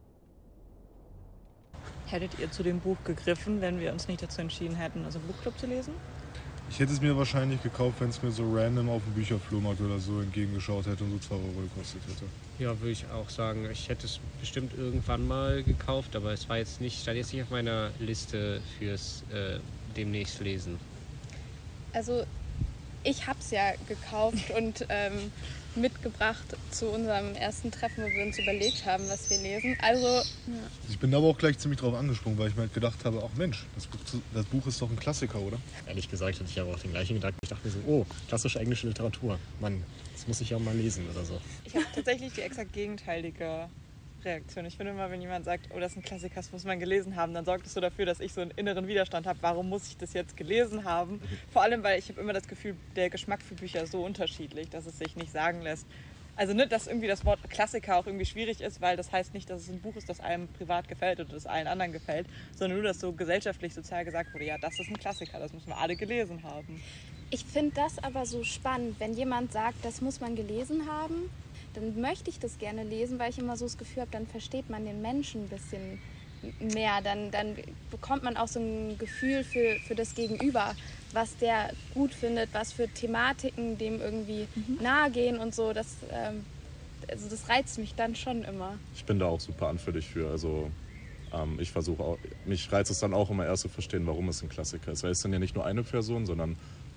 Hättet ihr zu dem Buch gegriffen, wenn wir uns nicht dazu entschieden hätten, also Buchclub zu lesen? Ich hätte es mir wahrscheinlich gekauft, wenn es mir so random auf dem Bücherflohmarkt oder so entgegengeschaut hätte und so zwei Euro gekostet hätte. Ja, würde ich auch sagen. Ich hätte es bestimmt irgendwann mal gekauft, aber es war jetzt nicht, stand jetzt nicht auf meiner Liste fürs äh, demnächst lesen. Also ich habe es ja gekauft und ähm, mitgebracht zu unserem ersten Treffen, wo wir uns überlegt haben, was wir lesen. Also ja. Ich bin aber auch gleich ziemlich drauf angesprungen, weil ich mir halt gedacht habe, ach Mensch, das Buch, das Buch ist doch ein Klassiker, oder? Ehrlich gesagt hatte ich aber auch den gleichen Gedanken. Ich dachte mir so, oh, klassische englische Literatur. Mann, das muss ich ja mal lesen oder so. Ich habe tatsächlich die exakt gegenteilige Reaktion. Ich finde immer, wenn jemand sagt, oh, das ist ein Klassiker, das muss man gelesen haben, dann sorgt es so dafür, dass ich so einen inneren Widerstand habe. Warum muss ich das jetzt gelesen haben? Vor allem, weil ich habe immer das Gefühl, der Geschmack für Bücher ist so unterschiedlich, dass es sich nicht sagen lässt. Also nicht, dass irgendwie das Wort Klassiker auch irgendwie schwierig ist, weil das heißt nicht, dass es ein Buch ist, das einem privat gefällt oder das allen anderen gefällt, sondern nur, dass so gesellschaftlich sozial gesagt wurde, ja, das ist ein Klassiker, das müssen wir alle gelesen haben. Ich finde das aber so spannend, wenn jemand sagt, das muss man gelesen haben, dann möchte ich das gerne lesen, weil ich immer so das Gefühl habe, dann versteht man den Menschen ein bisschen mehr. Dann, dann bekommt man auch so ein Gefühl für, für das Gegenüber, was der gut findet, was für Thematiken dem irgendwie mhm. nahe gehen und so. Das, ähm, also das reizt mich dann schon immer. Ich bin da auch super anfällig für. Also ähm, ich versuche auch, mich reizt es dann auch immer erst zu verstehen, warum es ein Klassiker ist. Weil es sind ja nicht nur eine Person, sondern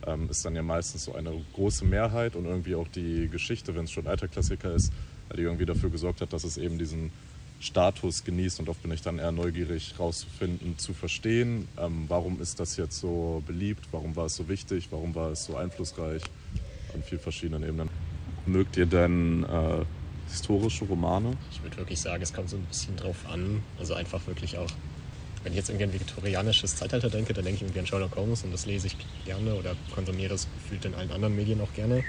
ähm, ist dann ja meistens so eine große Mehrheit und irgendwie auch die Geschichte, wenn es schon alter Klassiker ist, die irgendwie dafür gesorgt hat, dass es eben diesen Status genießt. Und oft bin ich dann eher neugierig rauszufinden, zu verstehen, ähm, warum ist das jetzt so beliebt, warum war es so wichtig, warum war es so einflussreich an vielen verschiedenen Ebenen. Mögt ihr denn äh, historische Romane? Ich würde wirklich sagen, es kommt so ein bisschen drauf an. Also einfach wirklich auch, wenn ich jetzt irgendwie an viktorianisches Zeitalter denke, dann denke ich irgendwie an Sherlock Holmes und das lese ich gerne oder konsumiere es gefühlt in allen anderen Medien auch gerne.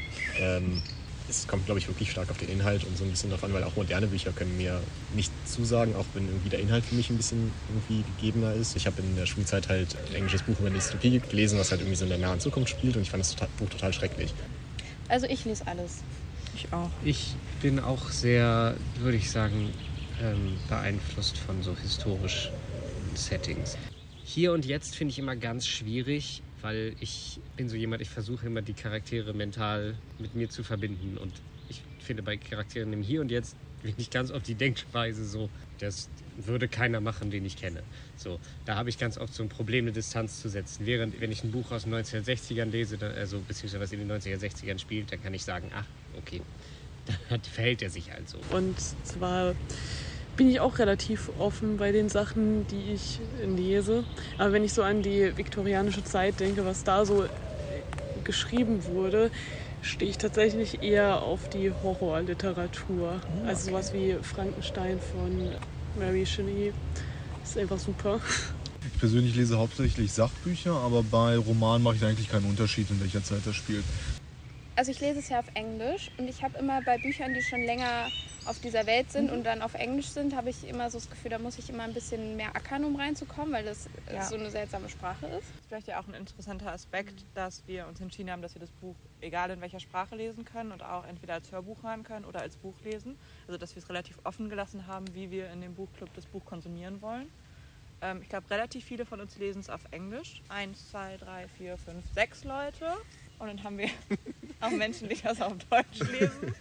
ähm, es kommt, glaube ich, wirklich stark auf den Inhalt und so ein bisschen darauf an, weil auch moderne Bücher können mir nicht zusagen, auch wenn irgendwie der Inhalt für mich ein bisschen irgendwie gegebener ist. Ich habe in der Schulzeit halt ein englisches Buch über Dystopie gelesen, was halt irgendwie so in der nahen Zukunft spielt und ich fand das total, Buch total schrecklich. Also ich lese alles. Ich auch. Ich bin auch sehr, würde ich sagen, ähm, beeinflusst von so historischen Settings. Hier und jetzt finde ich immer ganz schwierig, weil ich bin so jemand, ich versuche immer die Charaktere mental mit mir zu verbinden und ich finde bei Charakteren im Hier und Jetzt bin ich ganz oft die Denkweise so, das würde keiner machen, den ich kenne. So, da habe ich ganz oft so ein Problem, eine Distanz zu setzen. Während, wenn ich ein Buch aus den neunzehnhundertsechzigern lese, also beziehungsweise was in den neunzehnhundertsechzigern spielt, dann kann ich sagen, ach, okay, da verhält er sich halt so. Und zwar bin ich auch relativ offen bei den Sachen, die ich lese. Aber wenn ich so an die viktorianische Zeit denke, was da so geschrieben wurde, stehe ich tatsächlich eher auf die Horrorliteratur. Oh, okay. Also sowas wie Frankenstein von Mary Shelley ist einfach super. Ich persönlich lese hauptsächlich Sachbücher, aber bei Romanen mache ich eigentlich keinen Unterschied, in welcher Zeit das spielt. Also ich lese es ja auf Englisch und ich habe immer bei Büchern, die schon länger auf dieser Welt sind mhm. und dann auf Englisch sind, habe ich immer so das Gefühl, da muss ich immer ein bisschen mehr ackern, um reinzukommen, weil das ja. so eine seltsame Sprache ist. Das ist vielleicht ja auch ein interessanter Aspekt, mhm. dass wir uns entschieden haben, dass wir das Buch egal in welcher Sprache lesen können und auch entweder als Hörbuch hören können oder als Buch lesen. Also dass wir es relativ offen gelassen haben, wie wir in dem Buchclub das Buch konsumieren wollen. Ähm, ich glaube, relativ viele von uns lesen es auf Englisch. Eins, zwei, drei, vier, fünf, sechs Leute. Und dann haben wir auch Menschen, die das auf Deutsch lesen.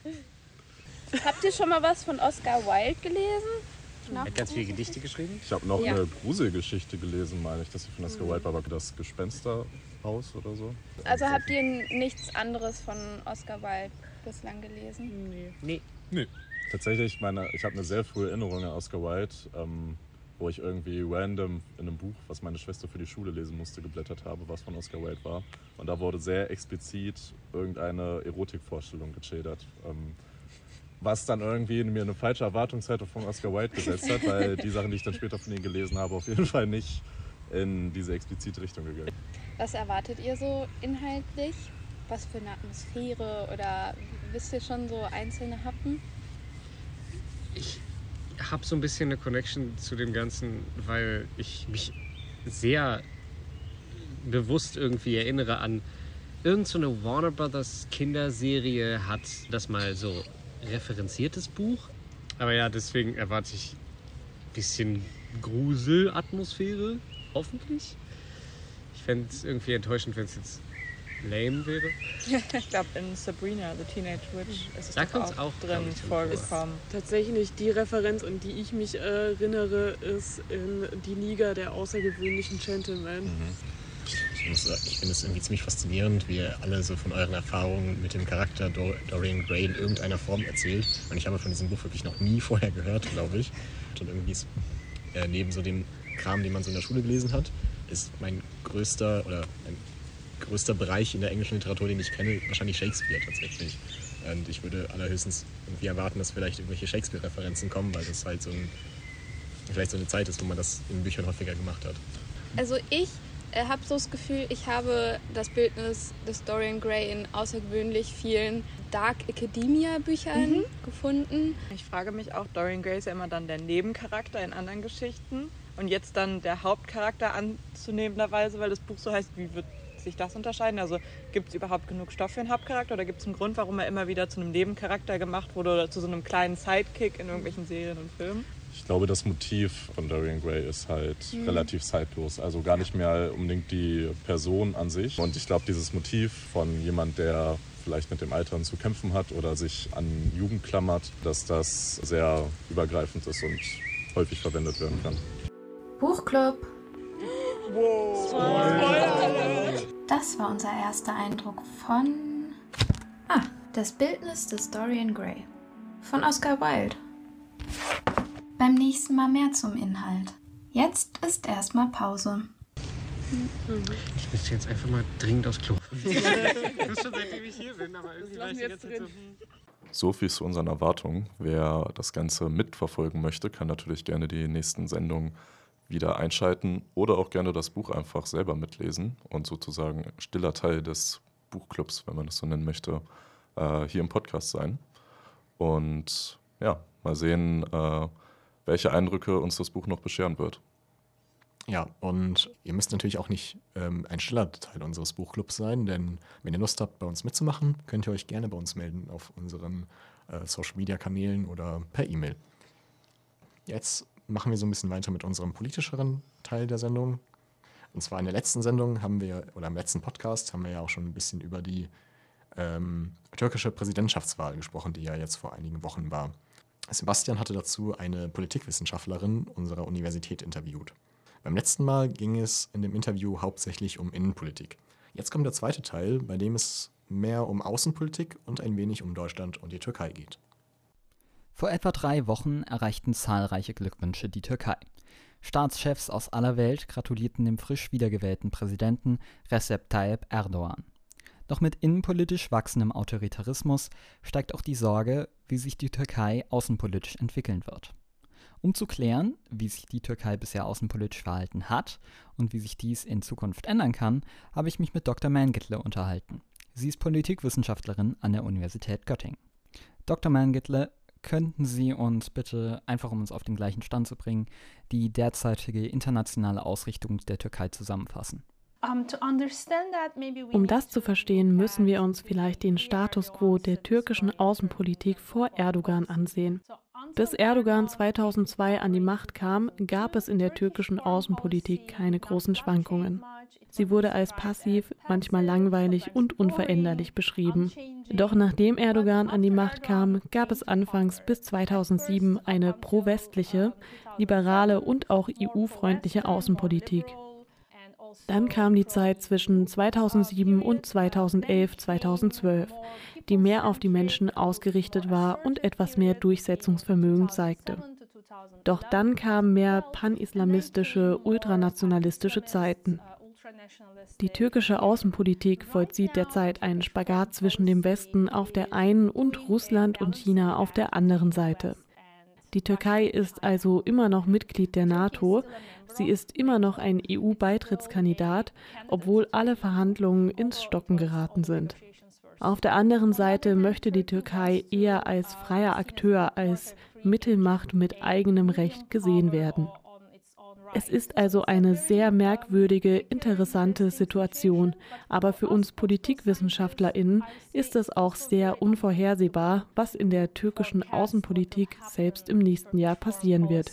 Habt ihr schon mal was von Oscar Wilde gelesen? Er hat ganz viele Gedichte geschrieben. Ich habe noch ja. eine Gruselgeschichte gelesen, meine ich, dass sie von Oscar Wilde war, aber das Gespensterhaus oder so. Also habt ihr nichts anderes von Oscar Wilde bislang gelesen? Nee. Nee. nee. Tatsächlich, meine, ich habe eine sehr frühe Erinnerung an Oscar Wilde, ähm, wo ich irgendwie random in einem Buch, was meine Schwester für die Schule lesen musste, geblättert habe, was von Oscar Wilde war. Und da wurde sehr explizit irgendeine Erotikvorstellung geschildert. Ähm, was dann irgendwie in mir eine falsche Erwartungshaltung von Oscar Wilde gesetzt hat, weil die Sachen, die ich dann später von ihm gelesen habe, auf jeden Fall nicht in diese explizite Richtung gegangen. Was erwartet ihr so inhaltlich? Was für eine Atmosphäre oder wisst ihr schon so einzelne Happen? Ich habe so ein bisschen eine Connection zu dem Ganzen, weil ich mich sehr bewusst irgendwie erinnere an irgend so eine Warner Brothers Kinderserie hat das mal so referenziertes Buch. Aber ja, deswegen erwarte ich ein bisschen Gruselatmosphäre, hoffentlich. Ich fände es irgendwie enttäuschend, wenn es jetzt lame wäre. Ich glaube, in Sabrina, The Teenage Witch, ist es da auch, auch drin vorgekommen. Tatsächlich die Referenz, an die ich mich erinnere, ist in Die Liga der außergewöhnlichen Gentlemen. Mhm. Ich muss sagen, ich finde es irgendwie ziemlich faszinierend, wie ihr alle so von euren Erfahrungen mit dem Charakter Dor- Dorian Gray in irgendeiner Form erzählt. Und ich habe von diesem Buch wirklich noch nie vorher gehört, glaube ich. Und irgendwie ist, äh, neben so dem Kram, den man so in der Schule gelesen hat, ist mein größter oder mein größter Bereich in der englischen Literatur, den ich kenne, wahrscheinlich Shakespeare tatsächlich. Und ich würde allerhöchstens irgendwie erwarten, dass vielleicht irgendwelche Shakespeare-Referenzen kommen, weil das halt so ein, vielleicht so eine Zeit ist, wo man das in Büchern häufiger gemacht hat. Also ich Ich habe so das Gefühl, ich habe das Bildnis des Dorian Gray in außergewöhnlich vielen Dark Academia Büchern mhm. gefunden. Ich frage mich auch, Dorian Gray ist ja immer dann der Nebencharakter in anderen Geschichten und jetzt dann der Hauptcharakter anzunehmenderweise, weil das Buch so heißt, wie wird sich das unterscheiden? Also gibt es überhaupt genug Stoff für einen Hauptcharakter oder gibt es einen Grund, warum er immer wieder zu einem Nebencharakter gemacht wurde oder zu so einem kleinen Sidekick in irgendwelchen Serien und Filmen? Ich glaube, das Motiv von Dorian Gray ist halt mhm. relativ zeitlos. Also gar nicht mehr unbedingt die Person an sich. Und ich glaube, dieses Motiv von jemand, der vielleicht mit dem Altern zu kämpfen hat oder sich an Jugend klammert, dass das sehr übergreifend ist und häufig verwendet werden kann. Buchclub. Wow. Das Das war unser erster Eindruck von... Ah, das Bildnis des Dorian Gray. Von Oscar Wilde. Beim nächsten Mal mehr zum Inhalt. Jetzt ist erstmal Pause. Ich müsste jetzt einfach mal dringend aufs Klo. Ich muss schon seitdem ich hier bin, aber irgendwie war ich die ganze Zeit so... So viel zu unseren Erwartungen. Wer das Ganze mitverfolgen möchte, kann natürlich gerne die nächsten Sendungen wieder einschalten oder auch gerne das Buch einfach selber mitlesen und sozusagen stiller Teil des Buchclubs, wenn man das so nennen möchte, äh, hier im Podcast sein. Und ja, mal sehen, äh, welche Eindrücke uns das Buch noch bescheren wird. Ja, und ihr müsst natürlich auch nicht ähm, ein stiller Teil unseres Buchclubs sein, denn wenn ihr Lust habt, bei uns mitzumachen, könnt ihr euch gerne bei uns melden auf unseren äh, Social-Media-Kanälen oder per E-Mail. Jetzt machen wir so ein bisschen weiter mit unserem politischeren Teil der Sendung. Und zwar in der letzten Sendung haben wir, oder im letzten Podcast haben wir ja auch schon ein bisschen über die ähm, türkische Präsidentschaftswahl gesprochen, die ja jetzt vor einigen Wochen war. Sebastian hatte dazu eine Politikwissenschaftlerin unserer Universität interviewt. Beim letzten Mal ging es in dem Interview hauptsächlich um Innenpolitik. Jetzt kommt der zweite Teil, bei dem es mehr um Außenpolitik und ein wenig um Deutschland und die Türkei geht. Vor etwa drei Wochen erreichten zahlreiche Glückwünsche die Türkei. Staatschefs aus aller Welt gratulierten dem frisch wiedergewählten Präsidenten Recep Tayyip Erdogan. Doch mit innenpolitisch wachsendem Autoritarismus steigt auch die Sorge, wie sich die Türkei außenpolitisch entwickeln wird. Um zu klären, wie sich die Türkei bisher außenpolitisch verhalten hat und wie sich dies in Zukunft ändern kann, habe ich mich mit Doktor Mangitle unterhalten. Sie ist Politikwissenschaftlerin an der Universität Göttingen. Doktor Mangitle, könnten Sie uns bitte, einfach um uns auf den gleichen Stand zu bringen, die derzeitige internationale Ausrichtung der Türkei zusammenfassen? Um das zu verstehen, müssen wir uns vielleicht den Status quo der türkischen Außenpolitik vor Erdogan ansehen. Bis Erdogan zweitausendzwei an die Macht kam, gab es in der türkischen Außenpolitik keine großen Schwankungen. Sie wurde als passiv, manchmal langweilig und unveränderlich beschrieben. Doch nachdem Erdogan an die Macht kam, gab es anfangs bis zweitausendsieben eine pro-westliche, liberale und auch E U-freundliche Außenpolitik. Dann kam die Zeit zwischen zweitausendsieben und zweitausendelf, zweitausendzwölf, die mehr auf die Menschen ausgerichtet war und etwas mehr Durchsetzungsvermögen zeigte. Doch dann kamen mehr panislamistische, ultranationalistische Zeiten. Die türkische Außenpolitik vollzieht derzeit einen Spagat zwischen dem Westen auf der einen und Russland und China auf der anderen Seite. Die Türkei ist also immer noch Mitglied der NATO, sie ist immer noch ein E U-Beitrittskandidat, obwohl alle Verhandlungen ins Stocken geraten sind. Auf der anderen Seite möchte die Türkei eher als freier Akteur, als Mittelmacht mit eigenem Recht gesehen werden. Es ist also eine sehr merkwürdige, interessante Situation, aber für uns PolitikwissenschaftlerInnen ist es auch sehr unvorhersehbar, was in der türkischen Außenpolitik selbst im nächsten Jahr passieren wird.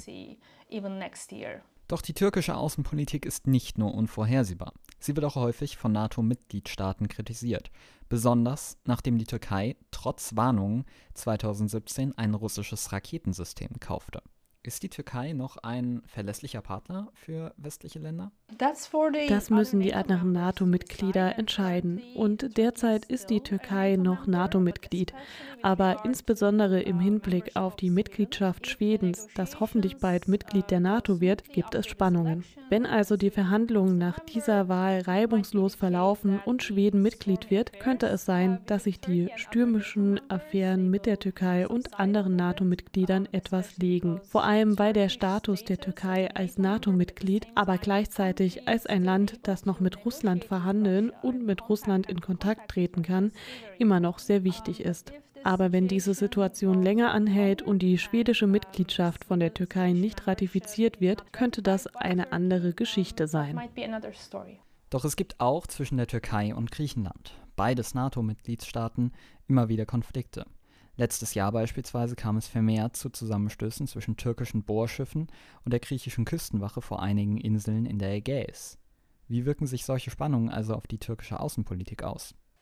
Doch die türkische Außenpolitik ist nicht nur unvorhersehbar. Sie wird auch häufig von NATO-Mitgliedstaaten kritisiert, besonders nachdem die Türkei trotz Warnungen zweitausendsiebzehn ein russisches Raketensystem kaufte. Ist die Türkei noch ein verlässlicher Partner für westliche Länder? Das müssen die anderen NATO-Mitglieder entscheiden. Und derzeit ist die Türkei noch NATO-Mitglied. Aber insbesondere im Hinblick auf die Mitgliedschaft Schwedens, das hoffentlich bald Mitglied der NATO wird, gibt es Spannungen. Wenn also die Verhandlungen nach dieser Wahl reibungslos verlaufen und Schweden Mitglied wird, könnte es sein, dass sich die stürmischen Affären mit der Türkei und anderen NATO-Mitgliedern etwas legen. Vor allem weil der Status der Türkei als NATO-Mitglied, aber gleichzeitig als ein Land, das noch mit Russland verhandeln und mit Russland in Kontakt treten kann, immer noch sehr wichtig ist. Aber wenn diese Situation länger anhält und die schwedische Mitgliedschaft von der Türkei nicht ratifiziert wird, könnte das eine andere Geschichte sein. Doch es gibt auch zwischen der Türkei und Griechenland, beides NATO-Mitgliedstaaten, immer wieder Konflikte. Letztes Jahr beispielsweise kam es vermehrt zu Zusammenstößen zwischen türkischen Bohrschiffen und der griechischen Küstenwache vor einigen Inseln in der Ägäis. Wie wirken sich solche Spannungen also auf die türkische Außenpolitik aus?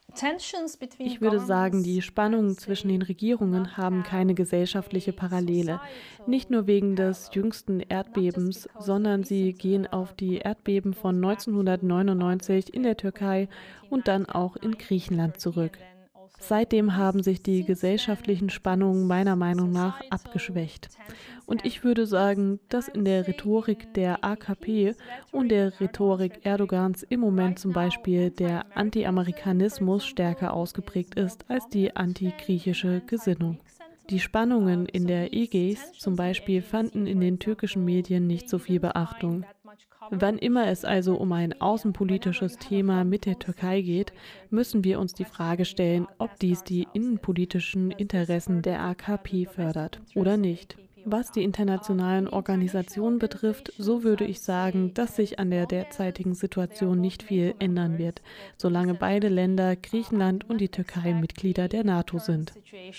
Ich würde sagen, die Spannungen zwischen den Regierungen haben keine gesellschaftliche Parallele. Nicht nur wegen des jüngsten Erdbebens, sondern sie gehen auf die Erdbeben von neunzehnhundertneunundneunzig in der Türkei und dann auch in Griechenland zurück. Seitdem haben sich die gesellschaftlichen Spannungen meiner Meinung nach abgeschwächt. Und ich würde sagen, dass in der Rhetorik der A K P und der Rhetorik Erdogans im Moment zum Beispiel der Anti-Amerikanismus stärker ausgeprägt ist als die anti-griechische Gesinnung. Die Spannungen in der Ägäis zum Beispiel fanden in den türkischen Medien nicht so viel Beachtung. Wann immer es also um ein außenpolitisches Thema mit der Türkei geht, müssen wir uns die Frage stellen, ob dies die innenpolitischen Interessen der A K P fördert oder nicht. Was die internationalen Organisationen betrifft, so würde ich sagen, dass sich an der derzeitigen Situation nicht viel ändern wird, solange beide Länder, Griechenland und die Türkei, Mitglieder der NATO sind.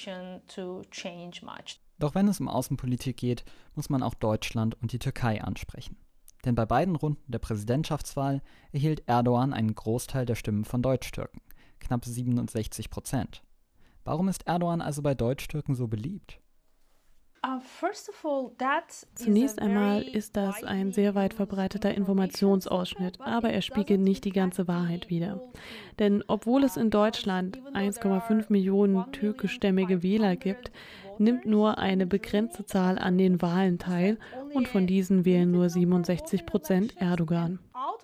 Doch wenn es um Außenpolitik geht, muss man auch Deutschland und die Türkei ansprechen. Denn bei beiden Runden der Präsidentschaftswahl erhielt Erdogan einen Großteil der Stimmen von Deutschtürken, knapp siebenundsechzig Prozent. Warum ist Erdogan also bei Deutschtürken so beliebt? Zunächst einmal ist das ein sehr weit verbreiteter Informationsausschnitt, aber er spiegelt nicht die ganze Wahrheit wider. Denn obwohl es in Deutschland eins Komma fünf Millionen türkischstämmige Wähler gibt, nimmt nur eine begrenzte Zahl an den Wahlen teil und von diesen wählen nur siebenundsechzig Prozent Erdogan.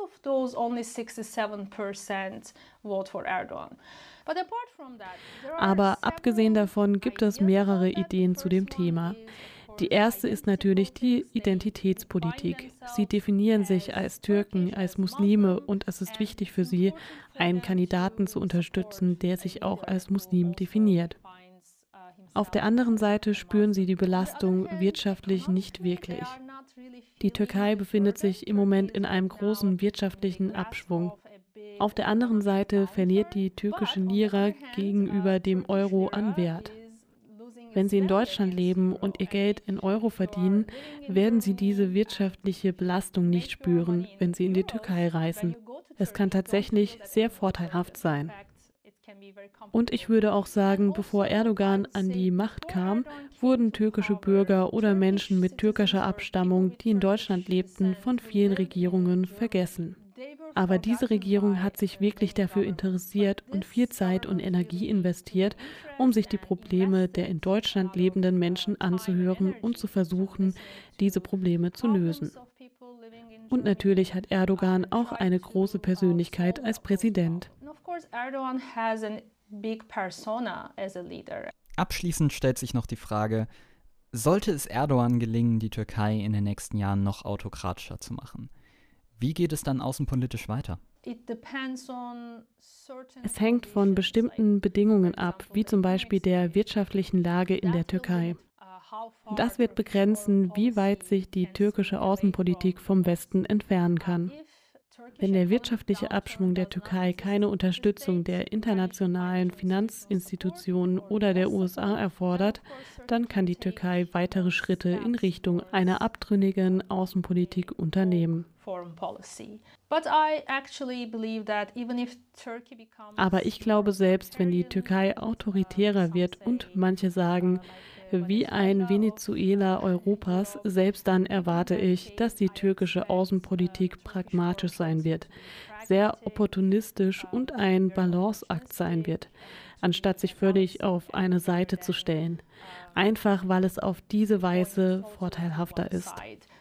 Aber abgesehen davon gibt es mehrere Ideen zu dem Thema. Die erste ist natürlich die Identitätspolitik. Sie definieren sich als Türken, als Muslime und es ist wichtig für sie, einen Kandidaten zu unterstützen, der sich auch als Muslim definiert. Auf der anderen Seite spüren sie die Belastung wirtschaftlich nicht wirklich. Die Türkei befindet sich im Moment in einem großen wirtschaftlichen Abschwung. Auf der anderen Seite verliert die türkische Lira gegenüber dem Euro an Wert. Wenn sie in Deutschland leben und ihr Geld in Euro verdienen, werden sie diese wirtschaftliche Belastung nicht spüren, wenn sie in die Türkei reisen. Es kann tatsächlich sehr vorteilhaft sein. Und ich würde auch sagen, bevor Erdogan an die Macht kam, wurden türkische Bürger oder Menschen mit türkischer Abstammung, die in Deutschland lebten, von vielen Regierungen vergessen. Aber diese Regierung hat sich wirklich dafür interessiert und viel Zeit und Energie investiert, um sich die Probleme der in Deutschland lebenden Menschen anzuhören und zu versuchen, diese Probleme zu lösen. Und natürlich hat Erdogan auch eine große Persönlichkeit als Präsident. Abschließend stellt sich noch die Frage, sollte es Erdogan gelingen, die Türkei in den nächsten Jahren noch autokratischer zu machen? Wie geht es dann außenpolitisch weiter? Es hängt von bestimmten Bedingungen ab, wie zum Beispiel der wirtschaftlichen Lage in der Türkei. Das wird begrenzen, wie weit sich die türkische Außenpolitik vom Westen entfernen kann. Wenn der wirtschaftliche Abschwung der Türkei keine Unterstützung der internationalen Finanzinstitutionen oder der U S A erfordert, dann kann die Türkei weitere Schritte in Richtung einer abtrünnigen Außenpolitik unternehmen. Aber ich glaube, selbst wenn die Türkei autoritärer wird und manche sagen, wie ein Venezuela Europas, selbst dann erwarte ich, dass die türkische Außenpolitik pragmatisch sein wird, sehr opportunistisch und ein Balanceakt sein wird, anstatt sich völlig auf eine Seite zu stellen. Einfach, weil es auf diese Weise vorteilhafter ist.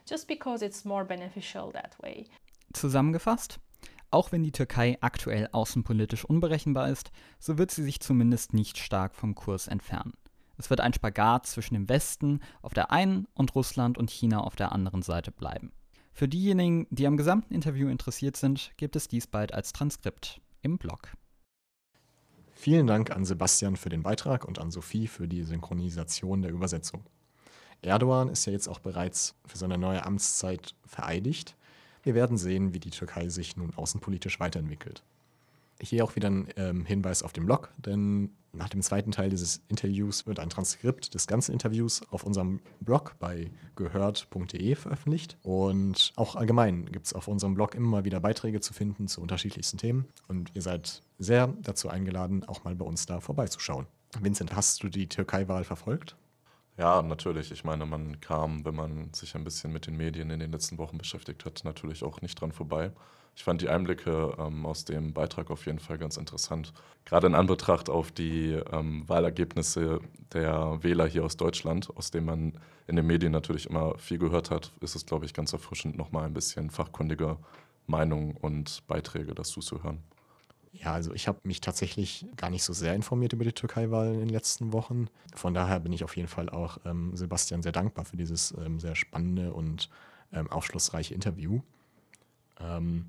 Zusammengefasst, auch wenn die Türkei aktuell außenpolitisch unberechenbar ist, so wird sie sich zumindest nicht stark vom Kurs entfernen. Es wird ein Spagat zwischen dem Westen auf der einen und Russland und China auf der anderen Seite bleiben. Für diejenigen, die am gesamten Interview interessiert sind, gibt es dies bald als Transkript im Blog. Vielen Dank an Sebastian für den Beitrag und an Sophie für die Synchronisation der Übersetzung. Erdogan ist ja jetzt auch bereits für seine neue Amtszeit vereidigt. Wir werden sehen, wie die Türkei sich nun außenpolitisch weiterentwickelt. Hier auch wieder ein ähm, Hinweis auf den Blog, denn nach dem zweiten Teil dieses Interviews wird ein Transkript des ganzen Interviews auf unserem Blog bei gehört punkt de veröffentlicht. Und auch allgemein gibt es auf unserem Blog immer mal wieder Beiträge zu finden zu unterschiedlichsten Themen. Und ihr seid sehr dazu eingeladen, auch mal bei uns da vorbeizuschauen. Vincent, hast du die Türkei-Wahl verfolgt? Ja, natürlich. Ich meine, man kam, wenn man sich ein bisschen mit den Medien in den letzten Wochen beschäftigt hat, natürlich auch nicht dran vorbei. Ich fand die Einblicke ähm, aus dem Beitrag auf jeden Fall ganz interessant. Gerade in Anbetracht auf die ähm, Wahlergebnisse der Wähler hier aus Deutschland, aus denen man in den Medien natürlich immer viel gehört hat, ist es, glaube ich, ganz erfrischend, nochmal ein bisschen fachkundige Meinungen und Beiträge dazu zu hören. Ja, also ich habe mich tatsächlich gar nicht so sehr informiert über die Türkei-Wahl in den letzten Wochen. Von daher bin ich auf jeden Fall auch ähm, Sebastian sehr dankbar für dieses ähm, sehr spannende und ähm, aufschlussreiche Interview. Ähm,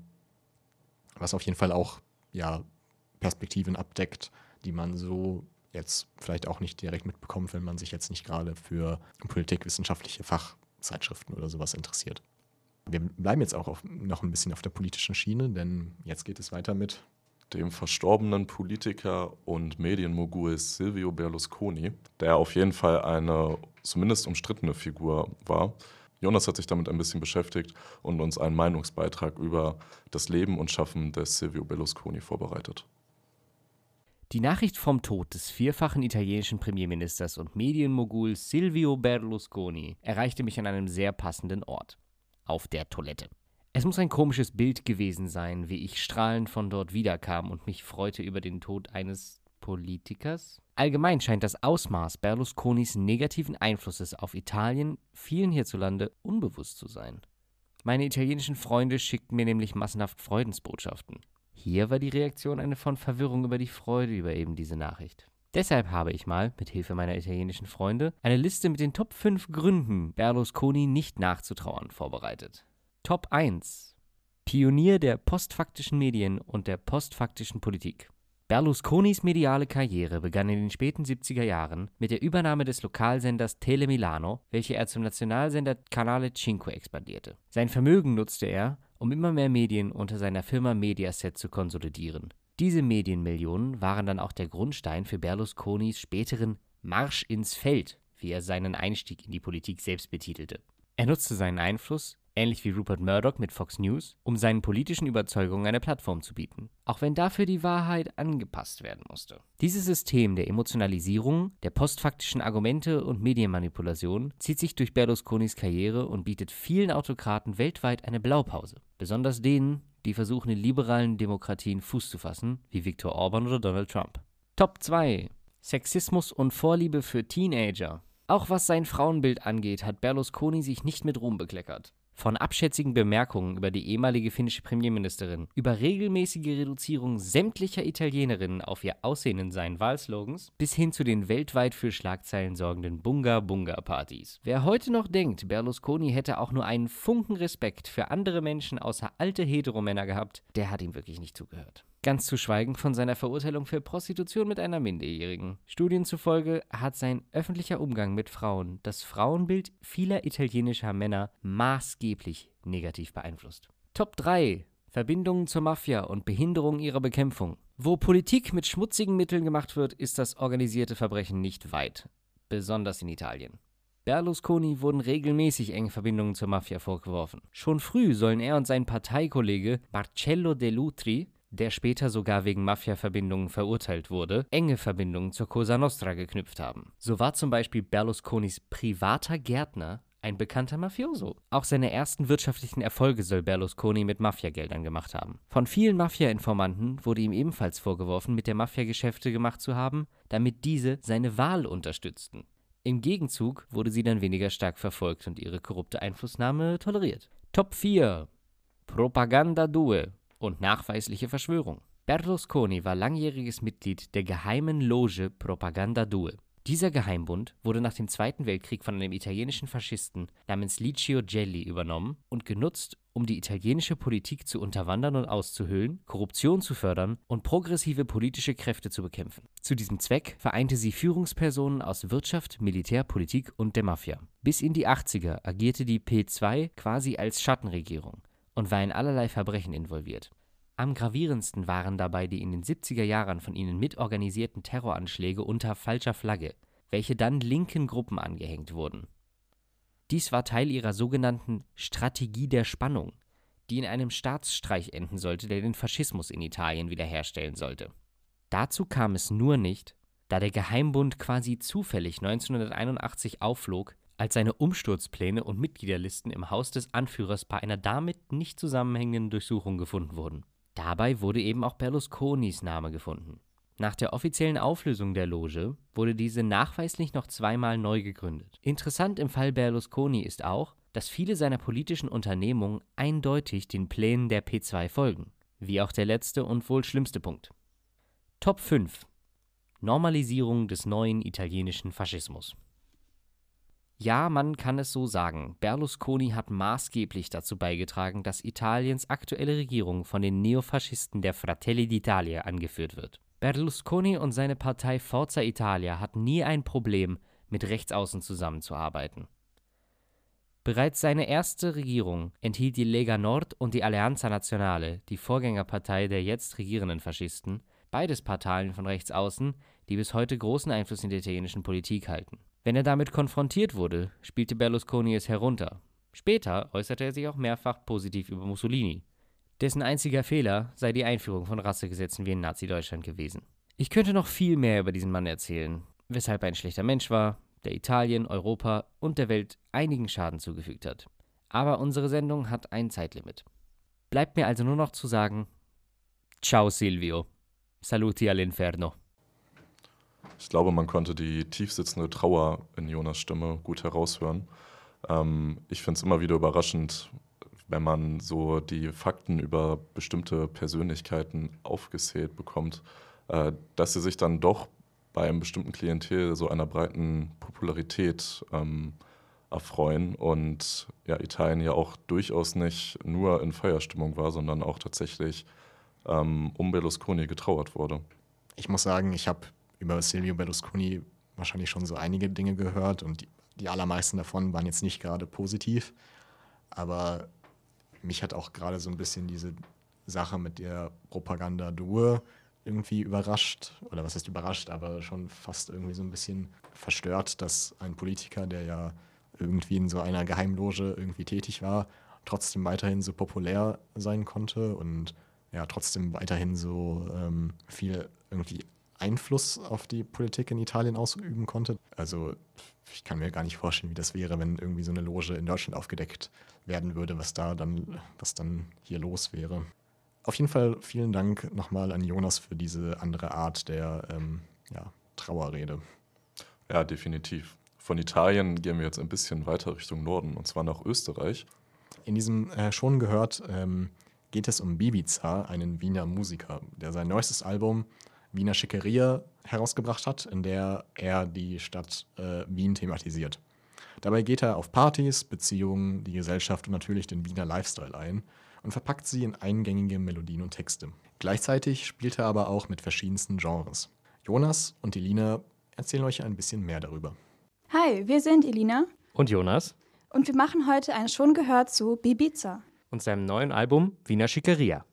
was auf jeden Fall auch ja, Perspektiven abdeckt, die man so jetzt vielleicht auch nicht direkt mitbekommt, wenn man sich jetzt nicht gerade für politikwissenschaftliche Fachzeitschriften oder sowas interessiert. Wir bleiben jetzt auch auf, noch ein bisschen auf der politischen Schiene, denn jetzt geht es weiter mit dem verstorbenen Politiker und Medienmogul Silvio Berlusconi, der auf jeden Fall eine zumindest umstrittene Figur war. Jonas hat sich damit ein bisschen beschäftigt und uns einen Meinungsbeitrag über das Leben und Schaffen des Silvio Berlusconi vorbereitet. Die Nachricht vom Tod des vierfachen italienischen Premierministers und Medienmogul Silvio Berlusconi erreichte mich an einem sehr passenden Ort: auf der Toilette. Es muss ein komisches Bild gewesen sein, wie ich strahlend von dort wiederkam und mich freute über den Tod eines Politikers. Allgemein scheint das Ausmaß Berlusconis negativen Einflusses auf Italien vielen hierzulande unbewusst zu sein. Meine italienischen Freunde schickten mir nämlich massenhaft Freudensbotschaften. Hier war die Reaktion eine von Verwirrung über die Freude über eben diese Nachricht. Deshalb habe ich mal, mit Hilfe meiner italienischen Freunde, eine Liste mit den Top fünf Gründen, Berlusconi nicht nachzutrauern, vorbereitet. Top eins. Pionier der postfaktischen Medien und der postfaktischen Politik. Berlusconis mediale Karriere begann in den späten siebziger Jahren mit der Übernahme des Lokalsenders Tele Milano, welche er zum Nationalsender Canale fünf expandierte. Sein Vermögen nutzte er, um immer mehr Medien unter seiner Firma Mediaset zu konsolidieren. Diese Medienmillionen waren dann auch der Grundstein für Berlusconis späteren Marsch ins Feld, wie er seinen Einstieg in die Politik selbst betitelte. Er nutzte seinen Einfluss, ähnlich wie Rupert Murdoch mit Fox News, um seinen politischen Überzeugungen eine Plattform zu bieten, auch wenn dafür die Wahrheit angepasst werden musste. Dieses System der Emotionalisierung, der postfaktischen Argumente und Medienmanipulation zieht sich durch Berlusconis Karriere und bietet vielen Autokraten weltweit eine Blaupause, besonders denen, die versuchen, in liberalen Demokratien Fuß zu fassen, wie Viktor Orban oder Donald Trump. Top zwei. Sexismus und Vorliebe für Teenager. Auch was sein Frauenbild angeht, hat Berlusconi sich nicht mit Ruhm bekleckert. Von abschätzigen Bemerkungen über die ehemalige finnische Premierministerin, über regelmäßige Reduzierung sämtlicher Italienerinnen auf ihr Aussehen in seinen Wahlslogans, bis hin zu den weltweit für Schlagzeilen sorgenden Bunga-Bunga-Partys. Wer heute noch denkt, Berlusconi hätte auch nur einen Funken Respekt für andere Menschen außer alte Heteromänner gehabt, der hat ihm wirklich nicht zugehört. Ganz zu schweigen von seiner Verurteilung für Prostitution mit einer Minderjährigen. Studien zufolge hat sein öffentlicher Umgang mit Frauen das Frauenbild vieler italienischer Männer maßgeblich negativ beeinflusst. Top drei. Verbindungen zur Mafia und Behinderung ihrer Bekämpfung. Wo Politik mit schmutzigen Mitteln gemacht wird, ist das organisierte Verbrechen nicht weit. Besonders in Italien. Berlusconi wurden regelmäßig enge Verbindungen zur Mafia vorgeworfen. Schon früh sollen er und sein Parteikollege Marcello Dell'Utri, der später sogar wegen Mafia-Verbindungen verurteilt wurde, enge Verbindungen zur Cosa Nostra geknüpft haben. So war zum Beispiel Berlusconis privater Gärtner ein bekannter Mafioso. Auch seine ersten wirtschaftlichen Erfolge soll Berlusconi mit Mafiageldern gemacht haben. Von vielen Mafia-Informanten wurde ihm ebenfalls vorgeworfen, mit der Mafia Geschäfte gemacht zu haben, damit diese seine Wahl unterstützten. Im Gegenzug wurde sie dann weniger stark verfolgt und ihre korrupte Einflussnahme toleriert. Top vier. Propaganda Due und nachweisliche Verschwörung. Berlusconi war langjähriges Mitglied der geheimen Loge Propaganda Due. Dieser Geheimbund wurde nach dem Zweiten Weltkrieg von einem italienischen Faschisten namens Licio Gelli übernommen und genutzt, um die italienische Politik zu unterwandern und auszuhöhlen, Korruption zu fördern und progressive politische Kräfte zu bekämpfen. Zu diesem Zweck vereinte sie Führungspersonen aus Wirtschaft, Militär, Politik und der Mafia. Bis in die achtziger agierte die P zwei quasi als Schattenregierung und war in allerlei Verbrechen involviert. Am gravierendsten waren dabei die in den siebziger Jahren von ihnen mitorganisierten Terroranschläge unter falscher Flagge, welche dann linken Gruppen angehängt wurden. Dies war Teil ihrer sogenannten Strategie der Spannung, die in einem Staatsstreich enden sollte, der den Faschismus in Italien wiederherstellen sollte. Dazu kam es nur nicht, da der Geheimbund quasi zufällig neunzehnhunderteinundachtzig aufflog, als seine Umsturzpläne und Mitgliederlisten im Haus des Anführers bei einer damit nicht zusammenhängenden Durchsuchung gefunden wurden. Dabei wurde eben auch Berlusconis Name gefunden. Nach der offiziellen Auflösung der Loge wurde diese nachweislich noch zweimal neu gegründet. Interessant im Fall Berlusconi ist auch, dass viele seiner politischen Unternehmungen eindeutig den Plänen der P zwei folgen, wie auch der letzte und wohl schlimmste Punkt. Top fünf. Normalisierung des neuen italienischen Faschismus. Ja, man kann es so sagen, Berlusconi hat maßgeblich dazu beigetragen, dass Italiens aktuelle Regierung von den Neofaschisten der Fratelli d'Italia angeführt wird. Berlusconi und seine Partei Forza Italia hatten nie ein Problem, mit Rechtsaußen zusammenzuarbeiten. Bereits seine erste Regierung enthielt die Lega Nord und die Alleanza Nazionale, die Vorgängerpartei der jetzt regierenden Faschisten, beides Parteien von Rechtsaußen, die bis heute großen Einfluss in der italienischen Politik halten. Wenn er damit konfrontiert wurde, spielte Berlusconi es herunter. Später äußerte er sich auch mehrfach positiv über Mussolini. Dessen einziger Fehler sei die Einführung von Rassegesetzen wie in Nazi-Deutschland gewesen. Ich könnte noch viel mehr über diesen Mann erzählen, weshalb er ein schlechter Mensch war, der Italien, Europa und der Welt einigen Schaden zugefügt hat. Aber unsere Sendung hat ein Zeitlimit. Bleibt mir also nur noch zu sagen, ciao Silvio, saluti all'inferno. Ich glaube, man konnte die tiefsitzende Trauer in Jonas Stimme gut heraushören. Ähm, ich finde es immer wieder überraschend, wenn man so die Fakten über bestimmte Persönlichkeiten aufgezählt bekommt, äh, dass sie sich dann doch bei einem bestimmten Klientel so einer breiten Popularität ähm, erfreuen und ja, Italien ja auch durchaus nicht nur in Feierstimmung war, sondern auch tatsächlich ähm, um Berlusconi getrauert wurde. Ich muss sagen, ich habe über Silvio Berlusconi wahrscheinlich schon so einige Dinge gehört und die, die allermeisten davon waren jetzt nicht gerade positiv, aber mich hat auch gerade so ein bisschen diese Sache mit der Propaganda Due irgendwie überrascht, oder was heißt überrascht, aber schon fast irgendwie so ein bisschen verstört, dass ein Politiker, der ja irgendwie in so einer Geheimloge irgendwie tätig war, trotzdem weiterhin so populär sein konnte und ja trotzdem weiterhin so ähm, viel irgendwie Einfluss auf die Politik in Italien ausüben konnte. Also ich kann mir gar nicht vorstellen, wie das wäre, wenn irgendwie so eine Loge in Deutschland aufgedeckt werden würde, was da dann, was dann hier los wäre. Auf jeden Fall vielen Dank nochmal an Jonas für diese andere Art der ähm, ja, Trauerrede. Ja, definitiv. Von Italien gehen wir jetzt ein bisschen weiter Richtung Norden, und zwar nach Österreich. In diesem äh, schon gehört ähm, geht es um Bibiza, einen Wiener Musiker, der sein neuestes Album Wiener Schickeria herausgebracht hat, in der er die Stadt äh, Wien thematisiert. Dabei geht er auf Partys, Beziehungen, die Gesellschaft und natürlich den Wiener Lifestyle ein und verpackt sie in eingängige Melodien und Texte. Gleichzeitig spielt er aber auch mit verschiedensten Genres. Jonas und Elina erzählen euch ein bisschen mehr darüber. Hi, wir sind Elina. Und Jonas. Und wir machen heute ein Schon gehört zu Bibiza. Und seinem neuen Album Wiener Schickeria.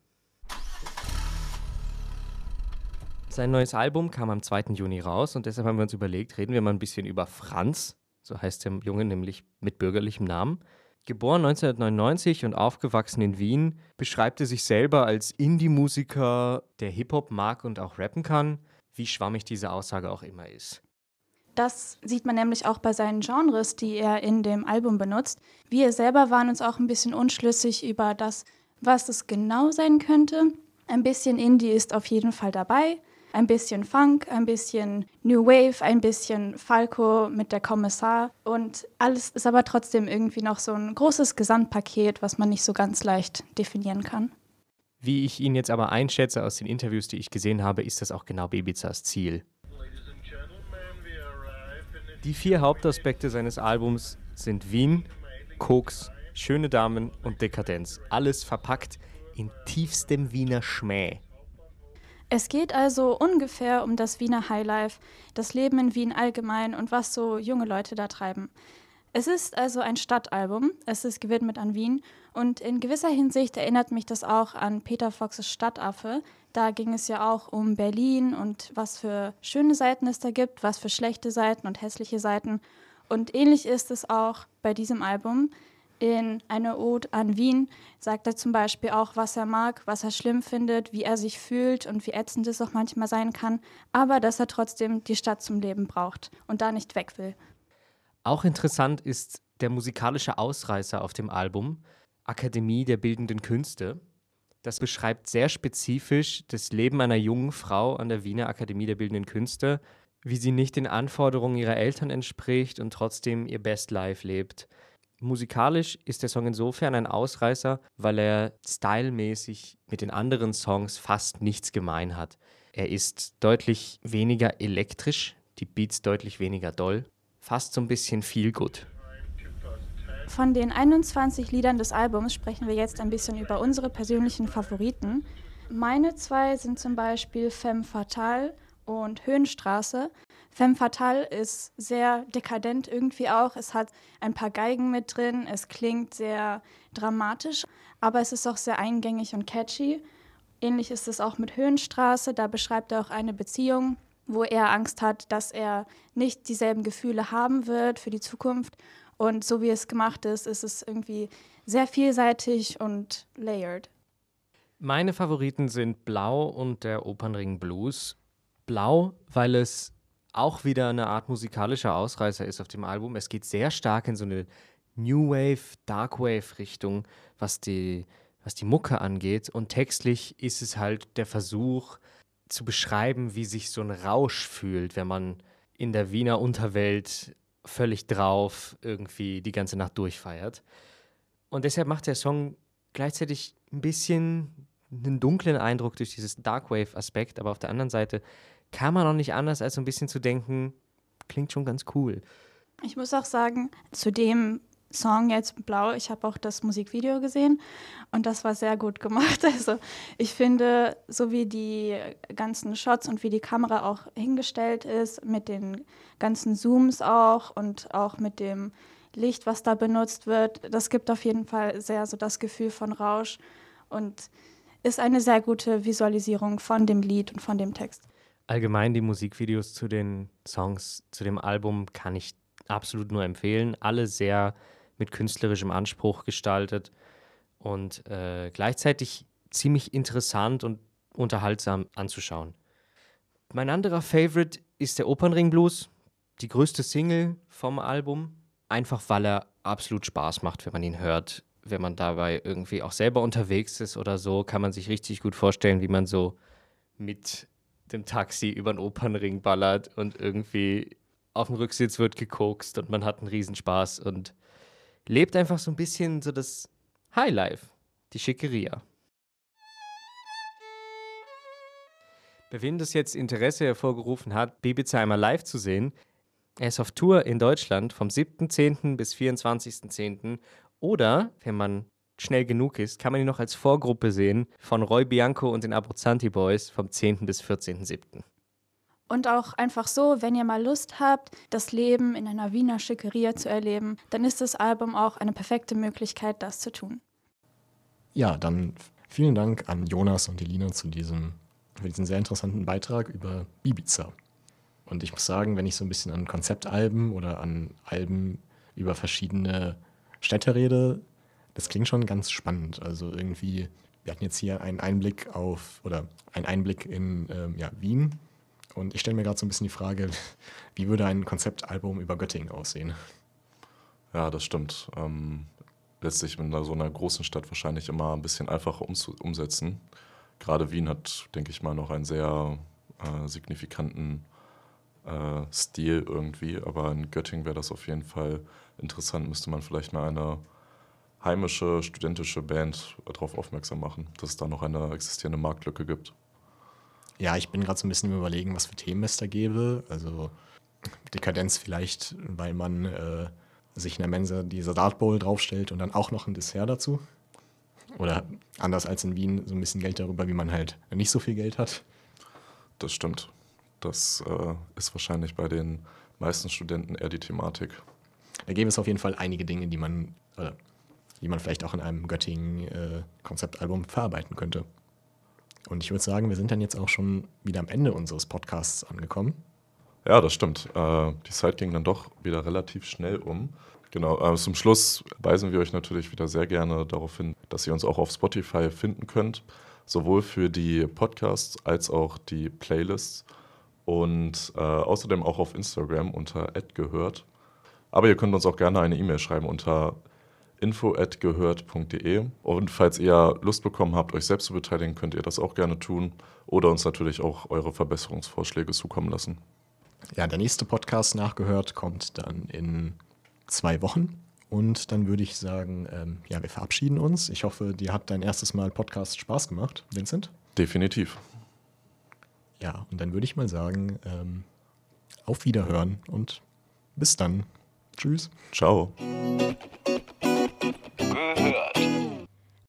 Sein neues Album kam am zweiten Juni raus und deshalb haben wir uns überlegt, reden wir mal ein bisschen über Franz, so heißt der Junge nämlich mit bürgerlichem Namen. Geboren neunzehnhundertneunundneunzig und aufgewachsen in Wien, beschreibt er sich selber als Indie-Musiker, der Hip-Hop mag und auch rappen kann, wie schwammig diese Aussage auch immer ist. Das sieht man nämlich auch bei seinen Genres, die er in dem Album benutzt. Wir selber waren uns auch ein bisschen unschlüssig über das, was es genau sein könnte. Ein bisschen Indie ist auf jeden Fall dabei. Ein bisschen Funk, ein bisschen New Wave, ein bisschen Falco mit der Kommissar. Und alles ist aber trotzdem irgendwie noch so ein großes Gesamtpaket, was man nicht so ganz leicht definieren kann. Wie ich ihn jetzt aber einschätze aus den Interviews, die ich gesehen habe, ist das auch genau Bibizas Ziel. Die vier Hauptaspekte seines Albums sind Wien, Koks, schöne Damen und Dekadenz. Alles verpackt in tiefstem Wiener Schmäh. Es geht also ungefähr um das Wiener Highlife, das Leben in Wien allgemein und was so junge Leute da treiben. Es ist also ein Stadtalbum, es ist gewidmet an Wien Und in gewisser Hinsicht erinnert mich das auch an Peter Foxes Stadtaffe. Da ging es ja auch um Berlin und was für schöne Seiten es da gibt, was für schlechte Seiten und hässliche Seiten. Und ähnlich ist es auch bei diesem Album. In einer Ode an Wien sagt er zum Beispiel auch, was er mag, was er schlimm findet, wie er sich fühlt und wie ätzend es auch manchmal sein kann, aber dass er trotzdem die Stadt zum Leben braucht und da nicht weg will. Auch interessant ist der musikalische Ausreißer auf dem Album, Akademie der Bildenden Künste. Das beschreibt sehr spezifisch das Leben einer jungen Frau an der Wiener Akademie der Bildenden Künste, wie sie nicht den Anforderungen ihrer Eltern entspricht und trotzdem ihr Best Life lebt. Musikalisch ist der Song insofern ein Ausreißer, weil er stylmäßig mit den anderen Songs fast nichts gemein hat. Er ist deutlich weniger elektrisch, die Beats deutlich weniger doll, fast so ein bisschen feel good. Von den einundzwanzig Liedern des Albums sprechen wir jetzt ein bisschen über unsere persönlichen Favoriten. Meine zwei sind zum Beispiel Femme Fatale und Höhenstraße. Femme Fatale ist sehr dekadent irgendwie auch. Es hat ein paar Geigen mit drin, es klingt sehr dramatisch, aber es ist auch sehr eingängig und catchy. Ähnlich ist es auch mit Höhenstraße, da beschreibt er auch eine Beziehung, wo er Angst hat, dass er nicht dieselben Gefühle haben wird für die Zukunft. Und so wie es gemacht ist, ist es irgendwie sehr vielseitig und layered. Meine Favoriten sind Blau und der Opernring Blues. Blau, weil es auch wieder eine Art musikalischer Ausreißer ist auf dem Album. Es geht sehr stark in so eine New Wave, Dark Wave Richtung, was die, was die Mucke angeht. Und textlich ist es halt der Versuch zu beschreiben, wie sich so ein Rausch fühlt, wenn man in der Wiener Unterwelt völlig drauf irgendwie die ganze Nacht durchfeiert. Und deshalb macht der Song gleichzeitig ein bisschen einen dunklen Eindruck durch dieses Dark Wave Aspekt, aber auf der anderen Seite kann man auch nicht anders, als so ein bisschen zu denken, klingt schon ganz cool. Ich muss auch sagen, zu dem Song jetzt Blau, ich habe auch das Musikvideo gesehen und das war sehr gut gemacht. Also ich finde, so wie die ganzen Shots und wie die Kamera auch hingestellt ist, mit den ganzen Zooms auch und auch mit dem Licht, was da benutzt wird, das gibt auf jeden Fall sehr so das Gefühl von Rausch und ist eine sehr gute Visualisierung von dem Lied und von dem Text. Allgemein die Musikvideos zu den Songs, zu dem Album kann ich absolut nur empfehlen. Alle sehr mit künstlerischem Anspruch gestaltet und äh, gleichzeitig ziemlich interessant und unterhaltsam anzuschauen. Mein anderer Favorite ist der Opernring Blues, die größte Single vom Album, einfach weil er absolut Spaß macht, wenn man ihn hört. Wenn man dabei irgendwie auch selber unterwegs ist oder so, kann man sich richtig gut vorstellen, wie man so mit dem Taxi über den Opernring ballert und irgendwie auf dem Rücksitz wird gekokst und man hat einen Riesenspaß und lebt einfach so ein bisschen so das Highlife, die Schickeria. Bei wem das jetzt Interesse hervorgerufen hat, Bibiza einmal live zu sehen, er ist auf Tour in Deutschland vom siebten zehnten bis vierundzwanzigsten zehnten oder, wenn man schnell genug ist, kann man ihn noch als Vorgruppe sehen von Roy Bianco und den Abruzzanti Boys vom zehnten bis vierzehnten siebten Und auch einfach so, wenn ihr mal Lust habt, das Leben in einer Wiener Schickeria zu erleben, dann ist das Album auch eine perfekte Möglichkeit, das zu tun. Ja, dann vielen Dank an Jonas und Elina zu diesem, für diesen sehr interessanten Beitrag über Bibiza. Und ich muss sagen, wenn ich so ein bisschen an Konzeptalben oder an Alben über verschiedene Städte rede, das klingt schon ganz spannend. Also irgendwie, wir hatten jetzt hier einen Einblick auf, oder einen Einblick in ähm, ja, Wien. Und ich stelle mir gerade so ein bisschen die Frage, wie würde ein Konzeptalbum über Göttingen aussehen? Ja, das stimmt. Ähm, lässt sich in so einer großen Stadt wahrscheinlich immer ein bisschen einfacher umzu- umsetzen. Gerade Wien hat, denke ich mal, noch einen sehr äh, signifikanten äh, Stil irgendwie. Aber in Göttingen wäre das auf jeden Fall interessant. Müsste man vielleicht mal eine heimische, studentische Band darauf aufmerksam machen, dass es da noch eine existierende Marktlücke gibt. Ja, ich bin gerade so ein bisschen im Überlegen, was für Themen es da gäbe. Also Dekadenz vielleicht, weil man äh, sich in der Mensa die Salat Bowl draufstellt und dann auch noch ein Dessert dazu. Oder anders als in Wien, so ein bisschen Geld darüber, wie man halt nicht so viel Geld hat. Das stimmt. Das äh, ist wahrscheinlich bei den meisten Studenten eher die Thematik. Da gäbe es auf jeden Fall einige Dinge, die man, äh, die man vielleicht auch in einem Göttingen-Konzeptalbum äh, verarbeiten könnte. Und ich würde sagen, wir sind dann jetzt auch schon wieder am Ende unseres Podcasts angekommen. Ja, das stimmt. Äh, die Zeit ging dann doch wieder relativ schnell um. Genau, äh, zum Schluss weisen wir euch natürlich wieder sehr gerne darauf hin, dass ihr uns auch auf Spotify finden könnt, sowohl für die Podcasts als auch die Playlists und äh, außerdem auch auf Instagram unter at gehört. Aber ihr könnt uns auch gerne eine E-Mail schreiben unter info at gehört punkt de und falls ihr Lust bekommen habt, euch selbst zu beteiligen, könnt ihr das auch gerne tun oder uns natürlich auch eure Verbesserungsvorschläge zukommen lassen. Ja, der nächste Podcast nachgehört kommt dann in zwei Wochen und dann würde ich sagen, ähm, ja, wir verabschieden uns. Ich hoffe, dir hat dein erstes Mal Podcast Spaß gemacht, Vincent. Definitiv. Ja, und dann würde ich mal sagen, ähm, auf Wiederhören und bis dann. Tschüss. Ciao.